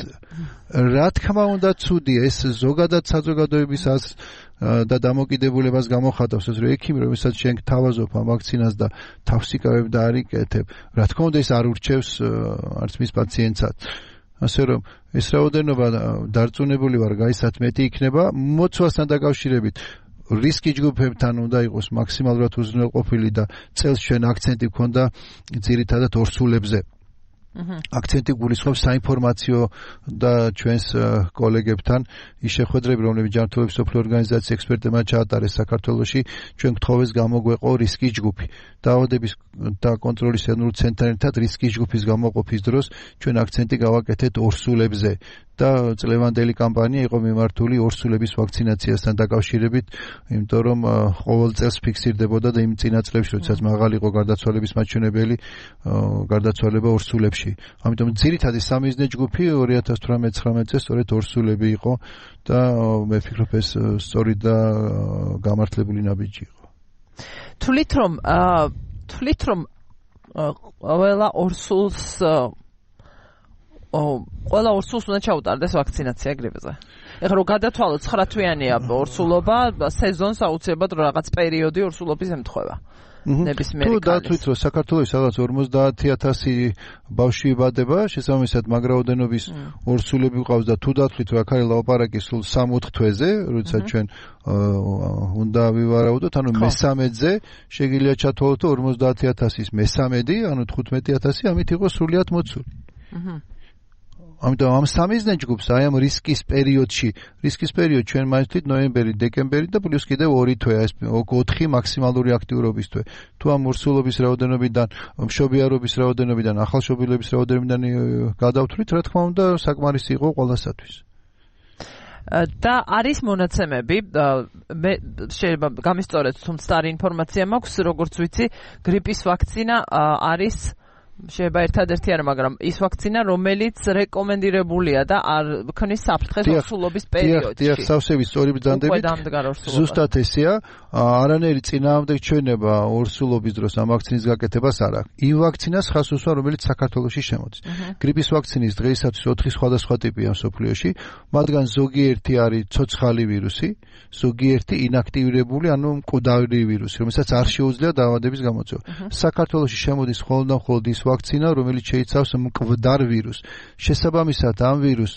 [SPEAKER 2] რა თქმა უნდა ცუდია, ეს ზოგადად საზოგადოების და დამოკიდებულებას გამოხატავს, რომ ექიმი, რომელსაც შენ გთავაზობ ამ ვაქცინას და თავს იკავებ და არ იკეთებ, რა თქმა უნდა ეს არ ურჩევს არც მის პაციენტსაც. ასე რომ ეს რაოდენობა დარწმუნებული ვარ, გაისათ მეტი იქნება მოცვასთან დაკავშირებით. რისკი ჯგუფებთან უნდა იყოს მაქსიმალურად უზრუნველყოფილი და წელს ჩვენ აქცენტი გვქონდა ძირითადად ორსულებზე. აქცენტი გულისხმობს საინფორმაციო და ჩვენს კოლეგებთან ის შეხვედრები, რომლებიც ჯანმრთელობის სოფლიო ორგანიზაციის ექსპერტებმა ჩაატარეს საქართველოში, ჩვენ გთხოვეს გამოგვეყო რისკის ჯგუფი. დაავადების და კონტროლის ეროვნულ ცენტრთან რისკის ჯგუფის გამოყოფის დროს ჩვენ აქცენტი გავაკეთეთ ორსულებზე და წლევანდელი კამპანია იყო მიმართული ორსულების ვაქცინაციასთან დაკავშირებით, იმიტომ რომ ყოველ წელს ფიქსირდებოდა და იმ წინა წლებში, როდესაც მაღალი იყო გარდაცვალების მაჩვენებელი, გარდაცვალება ორსულებში. ამიტომ ძირითადი სამიზნე ჯგუფი 2018-19 წელს სწორედ ორსულები იყო და მე ვფიქრობ ეს სწორი და გამართლებული ნაბიჯი იყო.
[SPEAKER 1] თვლით რომ ყველა ორსულს უნდა ჩაუტარდეს ვაქცინაცია გრიპზე. ეხლა რომ გადათვალოთ 9 თვიანია ორსულობა, სეზონს აუცილებლად რაღაც პერიოდი ორსულობის ემთხვევა. ნებისმიერი
[SPEAKER 2] თუ დათვლით, რომ საქართველოს სადღაც 50,000 ბავშვი იბადება, შესაბამისად მაგრაოდენობის ორსულები ყავს და თუ დათვლით, რომ აქ არის ლაპარაკი სულ 3-4 თვეზე, როდესაც ჩვენ უნდა ვივარაუდოთ, ანუ მე-13-ზე შეგიძლია ჩათვალოთ, რომ 50,000-ის მე-13, ანუ 15,000 ამით იყო სრულიად მოცული. ამიტომ ამ სამიზნე ჯგუფს აი ამ რისკის პერიოდში ჩვენ მაინც ნოემბერი, დეკემბერი და პლუს კიდევ 2 თვე, ეს 4 მაქსიმალური აქტიურობის თვე. თუ ამ ორსულობის რაოდენობიდან, მშობიარობის რაოდენობიდან, ახალშობილების რაოდენობიდან გადავთვლით, რა თქმა უნდა, საკმარისი იყო ყველასათვის.
[SPEAKER 1] და არის მონაცემები, მე შეიძლება გამისწორეთ, თუმცა სტარი ინფორმაცია მაქვს, როგორც ვიცი, გრიპის ვაქცინა არის შეიძლება ერთადერთი არა, მაგრამ ის ვაქცინა, რომელიც რეკომენდირებულია და არ ქმნის საფრთხეს ორსულობის პერიოდში.
[SPEAKER 2] დიახ, სავსეები სწორი ბრძანდებით. ზუსტად ესეა, არანაირი წინააღმდეგ ჩვენება ორსულობის დროს ამ ვაქცინის გაკეთებას არ აქვს. იმ ვაქცინას ხას უსვა, რომელიც საქართველოში შემოდის. გრიპის ვაქცინის დღეისათვის 4 სხვადასხვა ტიპია მსოფლიოში, მათგან ზოგიერთი არის ცოცხალი ვირუსი, ზოგიერთი ინაქტივირებული, ანუ მკვდარი ვირუსი, რომელსაც არ შეუძლია დაავადების გამოწვევა. საქართველოში შემოდის მხოლოდ ის ვაქცინა, რომელიც შეიცავს მკვდარ ვირუსს. შესაბამისად, ამ ვირუსს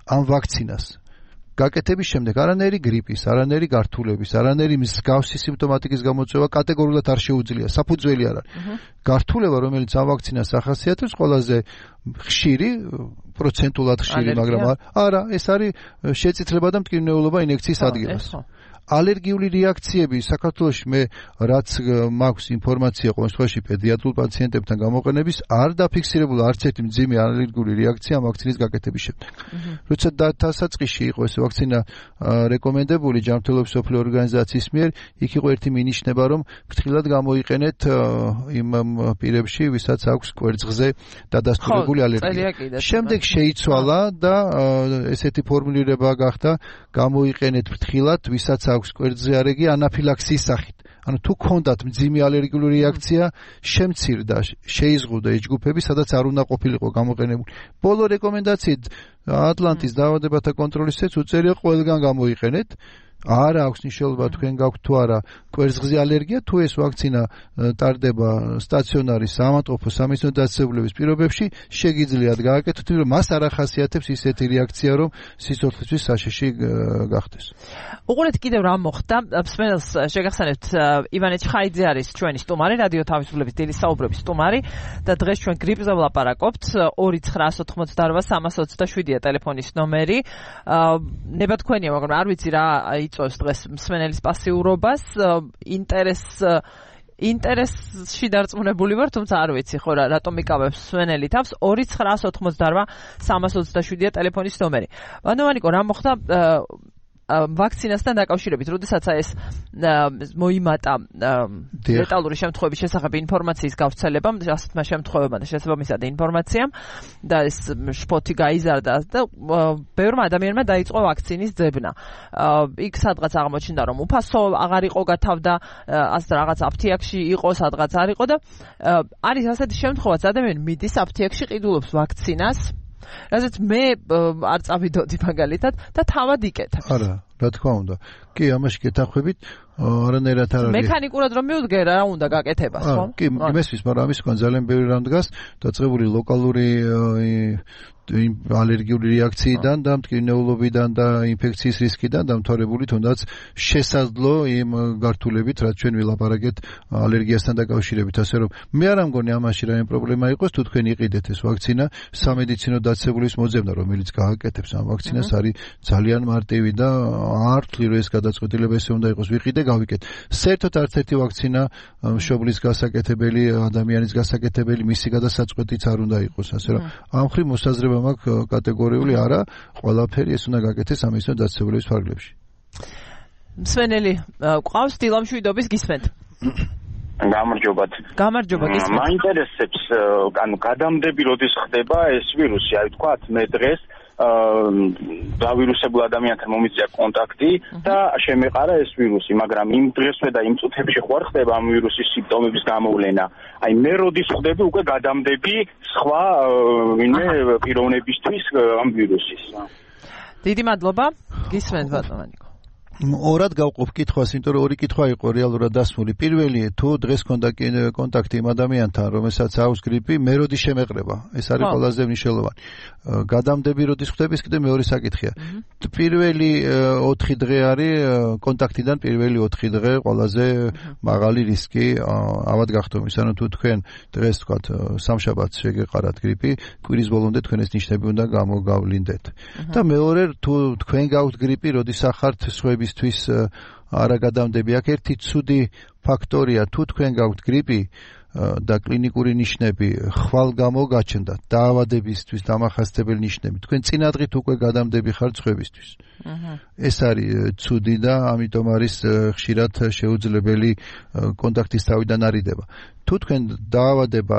[SPEAKER 2] ამ ვაქცინას გაკეთების შემდეგ არანაირი გრიპის, არანაირი გართულების, არანაირი მსგავსი სიმპტომატიკის გამოწვევა კატეგორიულად არ შეუძლია, საფუძველი არ არის. გართულება, რომელიც ამ ვაქცინას ახასიათებს, ყველაზე ხშირი, პროცენტულად ხშირი, მაგრამ არა, ეს არის შეწითლება და მტკივნეულობა ინექციის ადგილას. ალერგიული რეაქციები საქართველოში მე რაც მაქვს ინფორმაცია ყოველ შემთხვევაში პედიატრულ პაციენტებთან გამოყენების არ დაფიქსირებულა არც ერთი მძიმე ალერგიული რეაქცია ვაქცინის გაკეთების შემდეგ. როცა დასაწყისში იყო ეს ვაქცინა რეკომენდებული ჯანმრთელობის მსოფლიო ორგანიზაციის მიერ, იქ იყო ერთი მინიშნება, რომ ფრთხილად გამოიყენეთ იმ პირებში, ვისაც აქვს კვერცხზე დადასტურებული ალერგია. შემდეგ შეიცვალა და ესეთი ფორმულირება გახდა გამოიყენეთ ფრთხილად, ვისაც აქვს კვერცხზე ალერგია ანაფილაქსიის სახით. ანუ თუ გქონდათ მძიმე ალერგიული რეაქცია, შემცირდა, შეიზღუდა ეს ჯგუფები, სადაც არ უნდა ყოფილიყო გამოყენებული. ბოლო რეკომენდაციით ატლანტის დაავადებათა კონტროლის ცენტრს უწევია ყველგან გამოიყენეთ. არა აქვს მნიშვნელობა თქვენ გაქვთ თუ არა კვერცხზე ალერგია, თუ ეს ვაქცინა ტარდება სტაციონარის საავადმყოფო სამედიცინო დაწესებულების პირობებში, შეგიძლიათ გააკეთოთ, რომ მას არ ახასიათებს ისეთი რეაქცია, რომ სიცოცხლისთვის საშიში გახდეს.
[SPEAKER 1] უყურეთ კიდევ რა მოხდა, მსმენელს შეგახსენებთ ივანე ჩხაიძე არის ჩვენი სტუმარი, რადიო თავისუფლების დილის საუბრების სტუმარი და დღეს ჩვენ გრიპზე ვლაპარაკობთ. 2988-327-ია ტელეფონის ნომერი. ნება თქვენია, მაგრამ არ ვიცი რა იწვევს დღეს მსმენელის პასიურობას, ინტერესში დარწმუნებული ვარ, თუმცა არ ვიცი ხო რატომ იკავებს მსმენელი თავს. 2988-327-ია ტელეფონის ნომერი. ვანოვანიკო, რა მოხდა ვაქცინასთან დაკავშირებით, როდესაც ეს მოიმატა ლეტალური შემთხვევების შესახებ ინფორმაციის გავრცელებამ, ასეთმა შემთხვევებმა და შესაბამისად ინფორმაციამ და ეს შფოთი გაიზარდა და ბევრმა ადამიანმა დაიწყო ვაქცინის ძებნა. იქ სადღაც აღმოჩნდა, რომ უფასო აღარ იყო გათავდა, ასე რაღაც აფთიაქში იყო, სადღაც არ იყო და არის ასეთი შემთხვევაც, ადამიანი მიდის აფთიაქში, ყიდულობს ვაქცინას, რასაც მე არ წავიდოდი მაგალითად და თავად იკეთებს.
[SPEAKER 2] არა, რა თქმა უნდა. კი, ამაში გეთანხმებით, არანაირად არ არის.
[SPEAKER 1] მექანიკურად რომ მივდგე რა უნდა გაკეთებას, ხო?
[SPEAKER 2] კი, იმესთვის, მაგრამ ამის თქვენ ძალიან ბევრი რამ დგას, დაწყებული ლოკალური ალერგიული რეაქციიდან და მტკივნეულობიდან და ინფექციის რისკიდან დამთავრებული თუნდაც შესაძლო იმ გართულებით, რაც ჩვენ ვილაპარაკეთ ალერგიასთან დაკავშირებით, ასე რომ მე არ ამგონი ამაში რაიმე პრობლემა იყოს, თუ თქვენ იყიდეთ ეს ვაქცინა სამედიცინო დაწესებულის მოძებნა, რომელიც გააკეთებს ამ ვაქცინას, არის ძალიან მარტივი და არ ვთვლი, რომ ეს გადაწყვეტილება ესე უნდა იყოს, ვიყიდე, გავიკეთე. საერთოდ არც ერთი ვაქცინა მშობლის გასაკეთებელი, ადამიანის გასაკეთებელი, მისი გადასაწყვეტიც არ უნდა იყოს, ასე რომ ამ ხრივ მოსაზრება მაქვს კატეგორიული არა, ყველაფერი ეს უნდა გაკეთდეს სამედიცინო დაწესებულების ფარგლებში.
[SPEAKER 1] მსმენელი ყავს დილამშვიდობის გისმენთ.
[SPEAKER 3] გამარჯობათ.
[SPEAKER 1] გამარჯობა გისმენთ.
[SPEAKER 3] მაინტერესებს, ანუ გადამდები როდის ხდება ეს ვირუსი, აი თქვათ მე დღეს დავირუსებულ ადამიანთან მომიწია კონტაქტი და შემეყარა ეს ვირუსი, მაგრამ იმ დღესვე და იმ წუთებში ხوار ხდება ამ ვირუსის სიმპტომების გამოვლენა. აი მე როდის ხდები უკვე გადამდები სხვა ვინმე პიროვნებისთვის ამ ვირუსის.
[SPEAKER 1] დიდი მადლობა. გისმენთ ბატონო.
[SPEAKER 2] ორად გავყოფ კითხვას, იმიტომ რომ ორი კითხვა იყო რეალურად დასმული. პირველი, თუ დღეს ქონდა კონტაქტი იმ ადამიანთან, რომელსაც აქვს გრიპი, მე როდის შემეყრება? ეს არის ყველაზე მნიშვნელოვანი. გადამდები როდის ხდება, ის კიდე მეორე საკითხია. პირველი 4 დღე არის კონტაქტიდან პირველი 4 დღე ყველაზე მაღალი რისკი ავად გახდომის. ანუ თუ თქვენ დღეს თქვათ სამშაბათს შეგეყარათ გრიპი, კვირის ბოლომდე თქვენ ეს ნიშნები უნდა გამოგავლინდეთ. და მეორე, თუ თქვენ გაქვთ გრიპი, როდის ახართ სხვებისთვის არა გადამდები. აქ ერთი ცუდი ფაქტორია, თუ თქვენ გაქვთ გრიპი და კლინიკური ნიშნები ხვალ გამოგაჩნდათ, დაავადებისთვის დამახასიათებელი ნიშნები, თქვენ წინადღით უკვე გადამდები ხართ სხვებისთვის. ეს არის ცუდი და ამიტომ არის ხშირად შეუძლებელი კონტაქტის თავიდან არიდება. თუ თქვენ დაავადება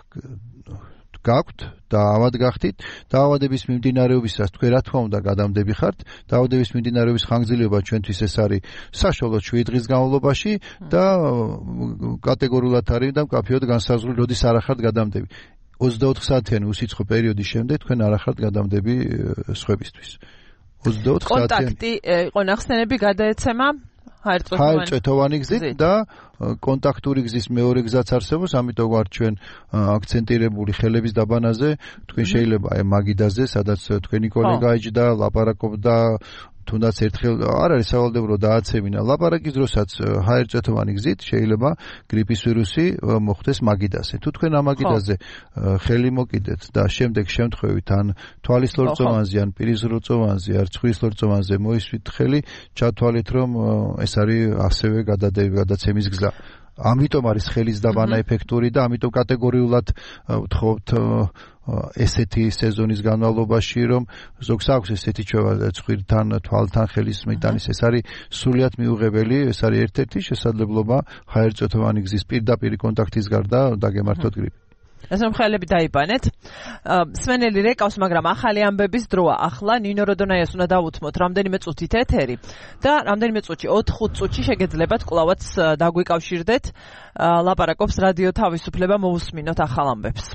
[SPEAKER 2] გაქვთ და ავად გახდით, დაავადების მიმდინარეობისას თქვენ რა თქმა უნდა გადამდები ხართ, დაავადების მიმდინარეობის ხანგრძლივობა ჩვენთვის ეს არის საშუალოდ 7 დღის განმავლობაში და კატეგორიულად არის და მკაფიოდ განსაზღვრული, როდის არ ხართ გადამდები. 24 საათიანი უსიცხო პერიოდის შემდეგ თქვენ არ ხართ გადამდები სხვებისთვის. 24 საათიანი
[SPEAKER 1] კონტაქტი იყო ნახსენები გადაეცემა
[SPEAKER 2] ჰაერწვეთოვანი გზით და კონტაქტური გზის მეორე გზაც არსებობს, ამიტომ ვარ ჩვენ აქცენტირებული ხელების დაბანაზე, თქვენ შეიძლება აი მაგიდაზე, სადაც თქვენი კოლეგა იჯდა, ლაპარაკობდა თუნდაც ერთხელ არ არის სავალდებულო დააცემინა ლაპარაკის დროსაც ჰაერწვეთოვანი გზით შეიძლება გრიპის ვირუსი მოხვდეს მაგიდაზე. თუ თქვენ ამ მაგიდაზე ხელი მოკიდეთ და შემდეგ შემთხვევით ან თვალის ლორწოვანზე ან პირის ლორწოვანზე ან ცხვრის ლორწოვანზე მოისვით ხელი, ჩათვალეთ რომ ეს არის ასევე გადაცემის გზა. ამიტომ არის ხელის დაბანა ეფექტური და ამიტომ კატეგორიულად ვთხოვთ ესეთი სეზონის განმავლობაში რომ ზოგს აქვს ესეთი ჩვევა ცხვირთან თვალთან ხელის მიტანის ეს არის სრულიად მიუღებელი, ეს არის ერთ-ერთი შესაძლებლობა ჰაერწვეთოვანი გზის პირდაპირ კონტაქტის გარდა დაგემართოთ გრიპი.
[SPEAKER 1] ეს რომ ხელები დაიბანეთ. სვენელი რეკავს, მაგრამ ახალი ამბების დროა. ახლა ნინო როდონაიას უნდა დავუთმოთ რამდენიმე წუთით ეთერი და რამდენიმე წუთში 4-5 წუთში შეგეძლებათ კვლავაც დაგვიკავშირდეთ. ლაპარაკობს რადიო თავისუფლება, მოусმინოთ ახალ ამბებს.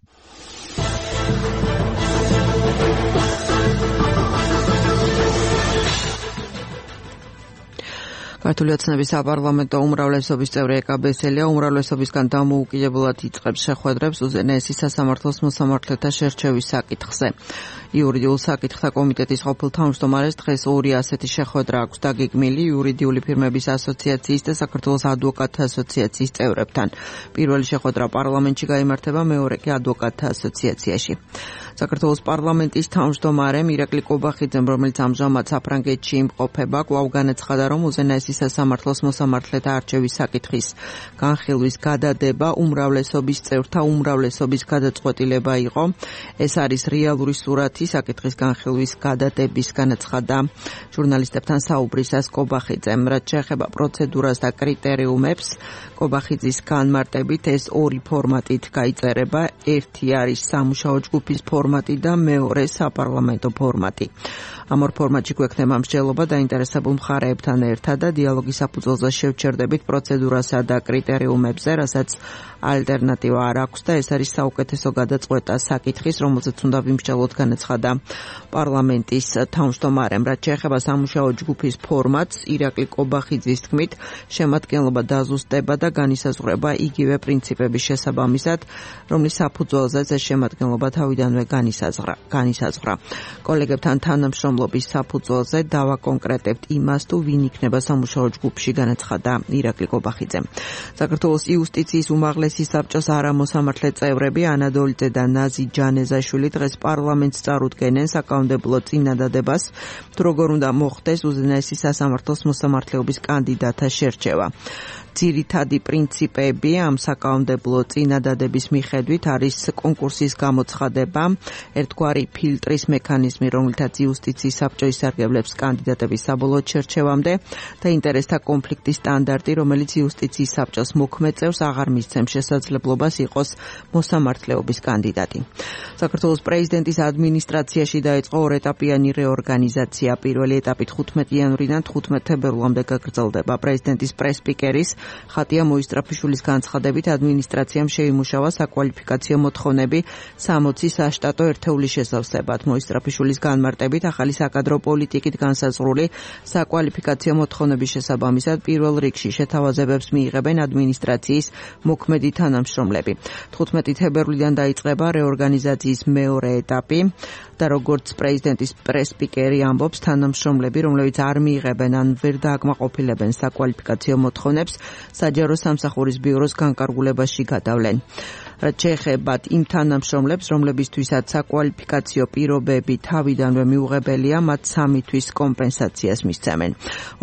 [SPEAKER 4] ქართული ოცნების საპარლამენტო უმრავლესობის წევრი ეკაბესელია უმრავლესობისგან დამოუკიდებლად იწყებს შეხვედრებს უზენაესი სასამართლოს მოსამართლეთა შერჩევის საკითხზე. იურიდიულ საკითხთა კომიტეტის ყოფილ თავმჯდომარეს დღეს ორი ასეთი შეხვედრა აქვს დაგეგმილი იურიდიული ფირმების ასოციაციის და საქართველოს ადვოკატთა ასოციაციის წევრებთან. პირველი შეხვედრა პარლამენტში გაიმართება, მეორე კი ადვოკატთა ასოციაციაში. საქართველოს პარლამენტის თავმჯდომარემ ირაკლი კობახიძემ, რომელიც ამჟამად საფრანგეთში იმყოფება, კვლავ განაცხადა, რომ უზენაესი სასამართლოს მოსამართლეთა არჩევის საკითხის განხილვის გადადება უმრავლესობის წევრთა უმრავლესობის გადაწყვეტილება იყო. ეს არის რეალური სურათი საკითხის განხილვის გადადების, განაცხადა ჟურნალისტებთან საუბრისას კობახიძემ. რაც შეეხება პროცედურას და კრიტერიუმებს, კობახიძის განმარტებით ეს ორი ფორმატით გაიწერება. ერთი არის სამუშაო ჯგუფის ფორმატი და მეორე საპარლამენტო ფორმატი. ამ ორ ფორმატში გვექნება მსჯელობა დაინტერესებულ მხარეებთან ერთად და დიალოგის საფუძველზე შევჩერდებით პროცედურასა და კრიტერიუმებზე, რასაც ალტერნატივა არ აქვს და ეს არის საუკეთესო გადაწყვეტა საკითხის, რომელზეც უნდა ვიმსჯელოთ, განაცხადა პარლამენტის თავმჯდომარემ. რაც შეეხება სამუშაო ჯგუფის ფორმატს, ირაკლი კობახიძის თქმით, შემადგენლობა დაზუსტება და განისაზღვრება იგივე პრინციპების შესაბამისად, რომლის საფუძველზეც ეს შემადგენლობა თავიდანვე განისაზღვრა. კოლეგებთან თანამშრომლობის საფუძველზე დავაკონკრეტებთ იმას, თუ ვინ იქნება სამუშაო ჯგუფში, განაცხადა ირაკლი კობახიძემ. საქართველოს იუსტიციის უმაღლესი საბჭოს არამოსამართლე წევრები ანადოლიძე და ნაზი ჯანეზაშვილი დღეს პარლამენტს წარუდგენენ საკანონმდებლო წინადადებას, თუ როგორ უნდა მოხდეს უზენაესი სასამართლოს მოსამართლეობის კანდიდატთა შერჩევა. ძირითადი პრინციპები ამ საკანონმდებლო წინადადების მიხედვით არის კონკურსის გამოცხადება, ერთგვარი ფილტრის მექანიზმი, რომელთაც იუსტიციის საბჭო ისარგებლებს კანდიდატების საბოლოო შერჩევამდე და ინტერესთა კონფლიქტის სტანდარტი, რომელიც იუსტიციის საბჭოს მოქმედ წევრს აღარ მისცემს შესაძლებლობას იყოს მოსამართლეობის კანდიდატი. საქართველოს პრეზიდენტის ადმინისტრაციაში დაიწყო ორეტაპიანი რეორგანიზაცია. პირველი ეტაპი 15 იანვრიდან 15 თებერვლამდე გაგრძელდება. პრეზიდენტის პრესპიკერის ხატია მოისტრაფიშვილის განცხადებით, ადმინისტრაციამ შეიმუშავა საკვალიფიკაციო მოთხოვნები 60 საშტატო ერთეულის შესავსებად. მოისტრაფიშვილის განმარტებით, ახალი საკადრო პოლიტიკით განსაზღვრული საკვალიფიკაციო მოთხოვნების შესაბამისად პირველ რიგში შეთავაზებებს მიიღებენ ადმინისტრაციის მოქმედი თანამშრომლები. 15 თებერვლიდან დაიწყება რეორგანიზაციის მეორე ეტაპი და როგორც პრეზიდენტის პრესპიკერი ამბობს, თანამშრომლები, რომლებიც არ მიიღებენ ან ვერ დააკმაყოფილებენ საკვალიფიკაციო მოთხოვნებს, საჯარო სამსახურის ბიუროს განკარგულებაში გადავლენ. რაც შეეხებათ იმ თანამშრომლებს, რომლებისთვისაც საკვალიფიკაციო პირობები თავიდანვე მიუღებელია, მათ 3 თვის კომპენსაციას მისცემენ.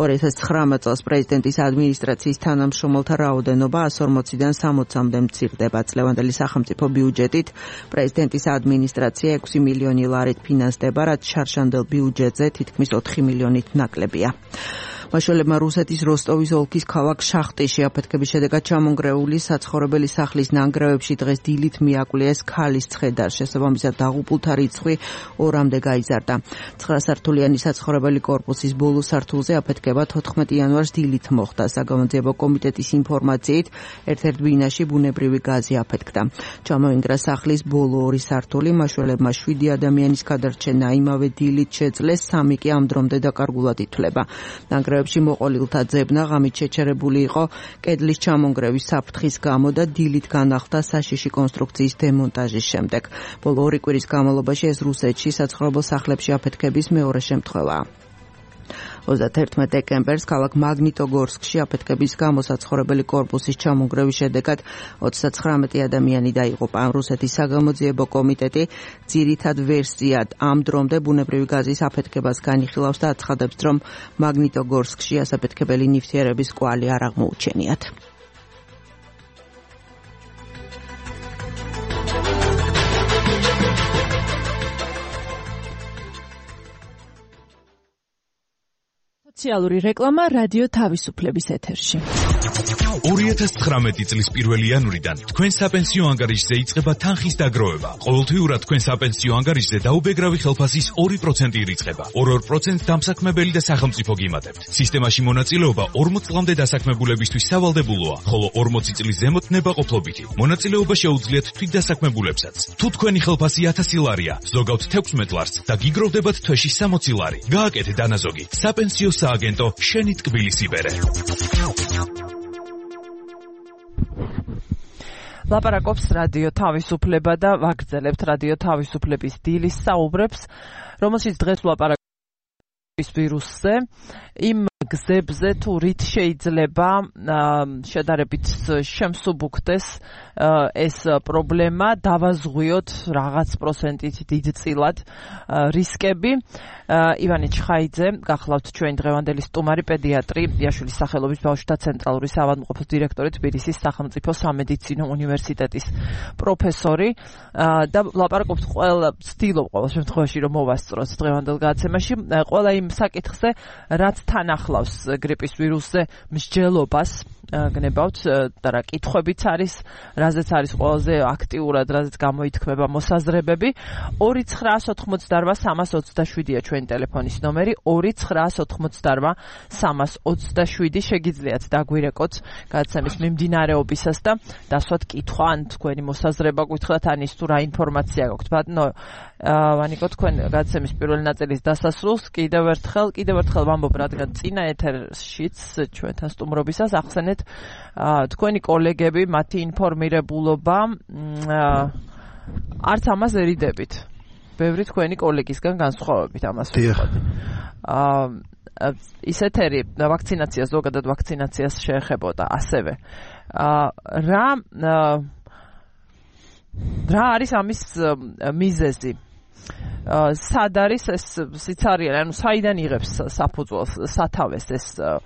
[SPEAKER 4] 2019 წელს პრეზიდენტის ადმინისტრაციის თანამშრომელთა რაოდენობა 140-დან 60-მდე მცირდება. წლევანდელი სახელმწიფო ბიუჯეტით პრეზიდენტის ადმინისტრაცია 6 მილიონი ლარით ფინანსდება, რაც შარშანდელ ბიუჯეტზე თითქმის 4 მილიონით ნაკლებია. მაშველებმა რუსეთის როსტოვის ოლქის ქალაქ შახტიში აფეთქების შედეგად ჩამონგრეული საცხოვრებელი სახლის ნანგრევებში დღეს დილით მიაკვლიეს ქალის ცხედარ. შესაბამისად დაღუპულთა რიცხვი 2-მდე გაიზარდა. 9 სართულიანი საცხოვრებელი კორპუსის ბოლო სართულზე აფეთქება 14 იანვარს დილით მოხდა. საგამოძიებო კომიტეტის ინფორმაციით ერთ-ერთ ბინაში ბუნებრივი გაზი აფეთქდა. ჩამოინგრა სახლის ბოლო 2 სართული, მაშველებმა 7 ადამიანის გადარჩენა იმავე დილით შეძლეს, 3 კი ამ დრომდე დაკარგულად ითვლება. ნანგრევებში მდინარეებში მოყოლილთა ძებნა ღამით შეჩერებული იყო კედლის ჩამონგრევის საფრთხის გამო და დილით განახლდა საშიში კონსტრუქციის დემონტაჟის შემდეგ. ბოლო 2 კვირის განმავლობაში ეს რუსეთში საცხოვრებელ სახლებში აფეთქების მეორე შემთხვევაა. 31 დეკემბერს ქალაქ მაგნიტოგორსკში აფეთქების გამო საცხოვრებელი კორპუსის ჩამონგრევის შედეგად 39 ადამიანი დაიღუპა. რუსეთის საგამოძიებო კომიტეტი ძირითად ვერსიად ამ დრომდე ბუნებრივი გაზის აფეთქებას განიხილავს და აცხადებს, რომ მაგნიტოგორსკში ასაფეთქებელი ნივთიერების კვალი არ აღმოუჩენიათ.
[SPEAKER 5] სოციალური რეკლამა რადიო თავისუფლების ეთერში.
[SPEAKER 6] 2019 წლის 1 იანვრიდან თქვენ საპენსიო ანგარიშზე იწყება თანხის დაგროვება. ყოველთვიურად თქვენ საპენსიო ანგარიშზე დაუბეგრავი ხელფასის 2% ირიცხება. 2% დამსაქმებელი და სახელმწიფო გიმატებთ. სისტემაში მონაწილეობა 40 წლამდე დასაქმებულებისთვის სავალდებულოა, ხოლო 40 წლის ზემოთ ნებაყოფლობითი. მონაწილეობა შეუძლიათ თვითდასაქმებულებსაც. თუ თქვენი ხელფასი 1000 ლარია, ზოგავთ 16 ლარს და გიგროვდებათ თვეში 60 ლარი. გააკეთეთ დანაზოგი. საპენსიო სააგენტო შენი ტკბილის იბერე.
[SPEAKER 1] ლაპარაკობს რადიო თავისუფლება და ვაგრძელებთ რადიო თავისუფლების დილის საუბრებს, რომელშიც დღეს ვლაპარაკობთ ვირუსზე, იმ გზებზე თუ რით შეიძლება შედარებით შემსუბუქდეს ეს პრობლემა, დავაზღვიოთ რაღაც პროცენტით დიდწილად რისკები. ივანე ჩხაიძე გახლავთ ჩვენი დღევანდელი სტუმარი, პედიატრი, იაშვილის სახელობის ბავშვთა ცენტრალური საავადმყოფოს დირექტორი, თბილისის სახელმწიფო სამედიცინო უნივერსიტეტის პროფესორი და ვლაპარაკობთ ყველა შემთხვევაში რომ მოვასწროთ დღევანდელ გადაცემაში ყველა იმ საკითხზე, რაც თან ახლავს გრიპის ვირუსზე მსჯელობას გნებავთ და რა კითხვებიც არის, რაზეც არის ყველაზე აქტიურად, რაზეც გამოითქმება მოსაზრებები. 2988327-ია ჩვენი ტელეფონის ნომერი, 2988327 შეგიძლიათ დაგვირეკოთ გადაცემის მიმდინარეობისას და დასვათ კითხვა, ან თქვენი მოსაზრება გითხრათ, ან ის თუ რა ინფორმაცია გაქვთ. ბატონო ვანიკო, თქვენ გადაცემის პირველი ნაწილის დასასრულს კიდევ ერთხელ ვამბობ, რადგან წინა ეთერშიც ჩვენთან სტუმრობისას ახსენეთ თქვენი კოლეგები, მათი ინფორმირებულობა არც ამას ერიდებით. ბევრი თქვენი კოლეგისგან განსხვავებით ამას ვიტყოდი. ის ეთერი ვაქცინაციას, ზოგადად ვაქცინაციას შეეხებოდა ასევე. რა არის ამის მიზეზი? სად არის ეს სიცარიელი, ანუ საიდან იღებს საფუძველს, სათავეს ეს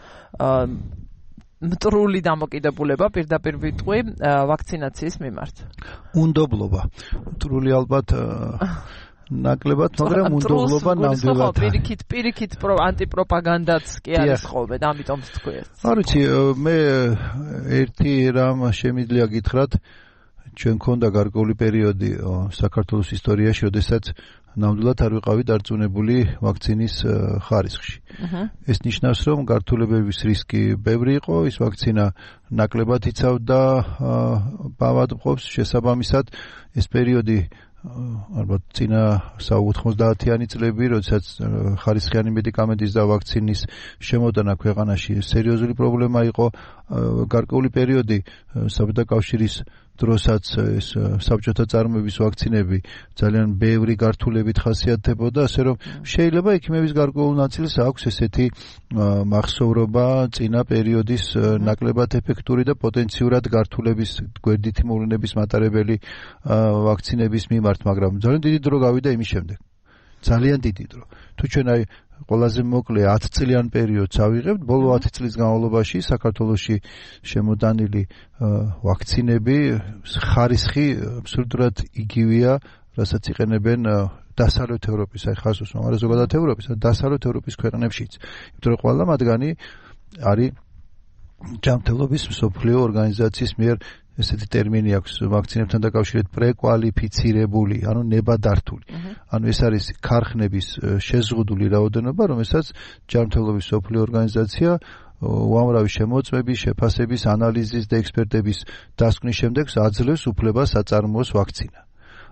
[SPEAKER 1] მტრული დამოკიდებულება, პირდაპირ ვიტყვი, ვაქცინაციის მიმართ? უნდობლობა.
[SPEAKER 2] მტრული ალბათ ნაკლებად, მაგრამ უნდობლობა ნამდვილად.
[SPEAKER 1] პირიქით ანტიპროპაგანდაც კი არის ხოლმე, ამიტომ თქვი.
[SPEAKER 2] არ ვიცი, მე ერთი რამ შემიძლია გითხრათ, ჩვენ ქონდა გარკვეული პერიოდი საქართველოს ისტორიაში, როდესაც ნამდვილად არ ვიყავით დარწმუნებული ვაქცინის ხარისხში. ეს ნიშნავს, რომ გართულებების რისკი ბევრი იყო, ის ვაქცინა ნაკლებად იცავდა ავადმყოფს, შესაბამისად ეს პერიოდი ალბათ წინა 90-იანი წლები, როდესაც ხარისხიანი მედიკამენტის და ვაქცინის შემოტანა ქვეყანაში სერიოზული პრობლემა იყო. გარკვეული პერიოდი საბჭოთა კავშირის დროსაც ეს საბჭოთა წარმოების ვაქცინები ძალიან ბევრი გართულებით ხასიათდებოდა, ასე რომ შეიძლება ექიმების გარკვეულ ნაწილს აქვს ესეთი მახსოვრობა წინა პერიოდის ნაკლებად ეფექტური და პოტენციურად გართულების გვერდითი მოვლენების მატარებელი ვაქცინების მიმართ, მაგრამ ძალიან დიდი დრო გავიდა იმის შემდეგ. ძალიან დიდი დრო. თუ ჩვენ აი ყველაზე მოკლე 10 წლიან პერიოდს ავიღებთ, ბოლო 10 წლის განმავლობაში საქართველოში შემოდანილი ვაქცინები ხარისხი აბსოლუტურად იგივეა, რასაც იყენებენ დასავლეთ ევროპის, აი ხას უსვამ, არა ზოგადად ევროპის, დასავლეთ ევროპის ქვეყნებშიც. იმიტომ რომ ყველა მათგანი არის ჯანმრთელობის მსოფლიო ორგანიზაციის მიერ ესეთი ტერმინი აქვს ვაქცინებთან დაკავშირებით პრეკვალიფიცირებული, ანუ ნებადართული. ანუ ეს არის ქარხნების შეზღუდული რაოდენობა, რომელსაც ჯანმრთელობის მსოფლიო ორგანიზაცია უამრავი შემოწმების, შეფასების, ანალიზის და ექსპერტების დასკვნის შემდეგ აძლევს უფლებას აწარმოოს ვაქცინა.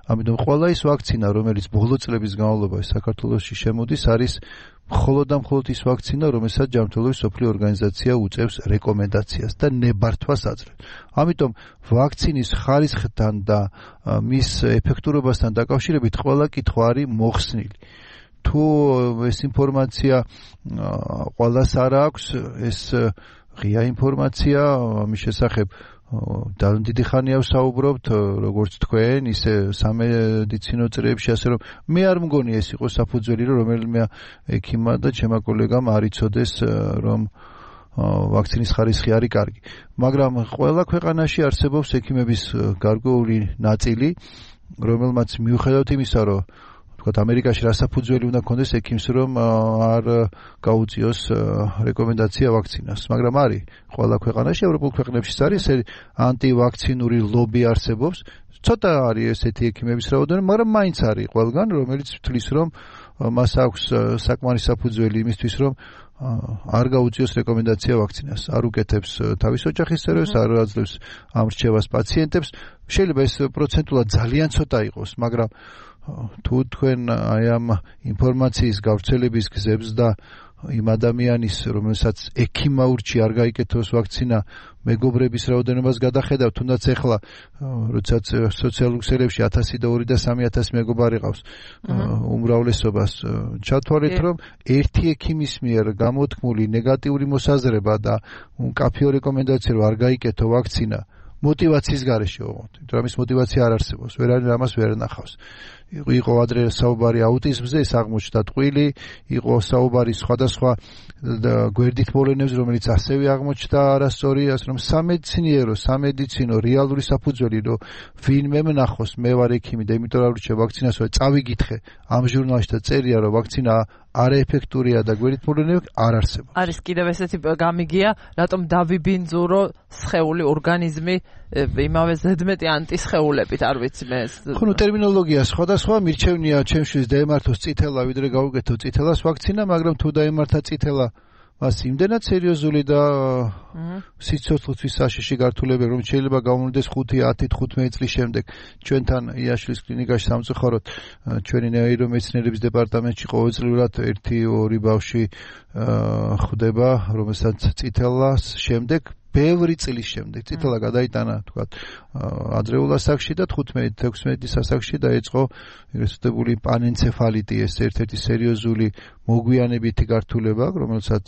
[SPEAKER 2] ამიტომ ყველა ის ვაქცინა, რომელიც ბოლო წლების განმავლობაში საქართველოში შემოდის, არის მხოლოდ და მხოლოდ ის ვაქცინა, რომელსაც ჯანმრთელობის მსოფლიო ორგანიზაცია უწევს რეკომენდაციას და ნებართვას აძლევს. ამიტომ ვაქცინის ხარისხთან და მის ეფექტურობასთან დაკავშირებით ყველა კითხვა არის მოხსნილი. თუ ეს ინფორმაცია ყველას არ აქვს, ეს ღია ინფორმაცია, ამის შესახებ დიდი ხანია ვსაუბრობთ, როგორც თქვენ, ისე სამედიცინო წრეებში, ასე რომ მე არ მგონი ეს იყო საფუძველი, რომ რომელიმე ექიმმა და ჩემმა კოლეგამ არ იცოდეს, რომ ვაქცინის ხარისხი არის კარგი. მაგრამ ყველა ქვეყანაში არსებობს ექიმების გარკვეული ნაწილი, რომელმაც მიუხედავად იმისა, რომ თქვათ ამერიკაში რა საფუძველი უნდა ქონდეს ექიმს, რომ არ გაუწიოს რეკომენდაცია ვაქცინას, მაგრამ არის ყველა ქვეყანაში, ევროპულ ქვეყნებშიც არის ანტივაქცინური ლობი არსებობს. ცოტა არის ესეთი ექიმების რაოდენობა, მაგრამ მაინც არის ყველგან, რომელიც თვლის, რომ მას აქვს საკმარის საფუძველი იმისთვის, რომ არ გაუწიოს რეკომენდაცია ვაქცინას, არ უკეთებს თავის ოჯახის წევრებს, არ აძლევს ამ რჩევას პაციენტებს. შეიძლება ეს პროცენტულად ძალიან ცოტა იყოს, მაგრამ თუ თქვენ აი ამ ინფორმაციის გავრცელების გზებს და იმ ადამიანის, რომელსაც ექიმმა ურჩი არ გაიკეთოს ვაქცინა, მეგობრების რაოდენობას გადახედავთ, თუნდაც ახლა, როდესაც სოციალურ ქსელებში 1000 და 2 და 3000 მეგობარი ყავს უმრავლესობას, ჩათვალეთ, რომ ერთი ექიმის მიერ გამოთქმული ნეგატიური მოსაზრება და მკაფიო რეკომენდაცია, რომ არ გაიკეთო ვაქცინა, мотивацიის გარეშე ოღონდ, იმიტომ რომ ის мотивацია არ არსებობს, ამას ვერ ნახავს. იყო ადრე საუბარი აუტიზმზე, ეს აღმოჩნდა ტყვილი, იყო საუბარი სხვადასხვა გვერდით მოვლენებზე, რომელიც ასევე აღმოჩნდა არასწორი, ასე რომ სამედიცინო რეალური საფუძველი, რომ ვინმე ნახოს, მე ვარ ექიმი და იმიტომ არ ვრჩევ ვაქცინას, წავიგითხე ამ ჟურნალში და წერია, რომ ვაქცინა არაეფექტურია და გვერდით მოვლენები არ არსებობს.
[SPEAKER 1] არის კიდევ ესეთი გამიგია, რატომ დავიბინძურო სხეული ორგანიზმი იმავე ზედმეტი ანტისხეულებით, არ ვიცი მე ეს.
[SPEAKER 2] ხო, ტერმინოლოგია სხვადასხვა, მირჩევნია ჩემთვის დაემართოს წითელა, ვიდრე გავუკეთო წითელას ვაქცინა, მაგრამ თუ დაემართა წითელა, მას იმდენად სერიოზული და სიცოცხლის საშიში გართულები, რომ შეიძლება გამომდეს 5-10-15 წლის შემდეგ ჩვენთან იაშვილის კლინიკაში სამწუხაროდ ჩვენი ნეირომედიცინების დეპარტამენტში ყოველწლიურად 1-2 ბავშვი ხვდება, რომელსაც წითელას შემდეგ ბევრი წლის შემდეგ წითელა გადაიტანა, თქვათ, ადრეულ ასაკში და 15-16 ასაკში დაიწყო ეგრეთებული პანენცეფალიტი, ეს ერთ-ერთი სერიოზული მოგვიანებითი გართულება, რომელსაც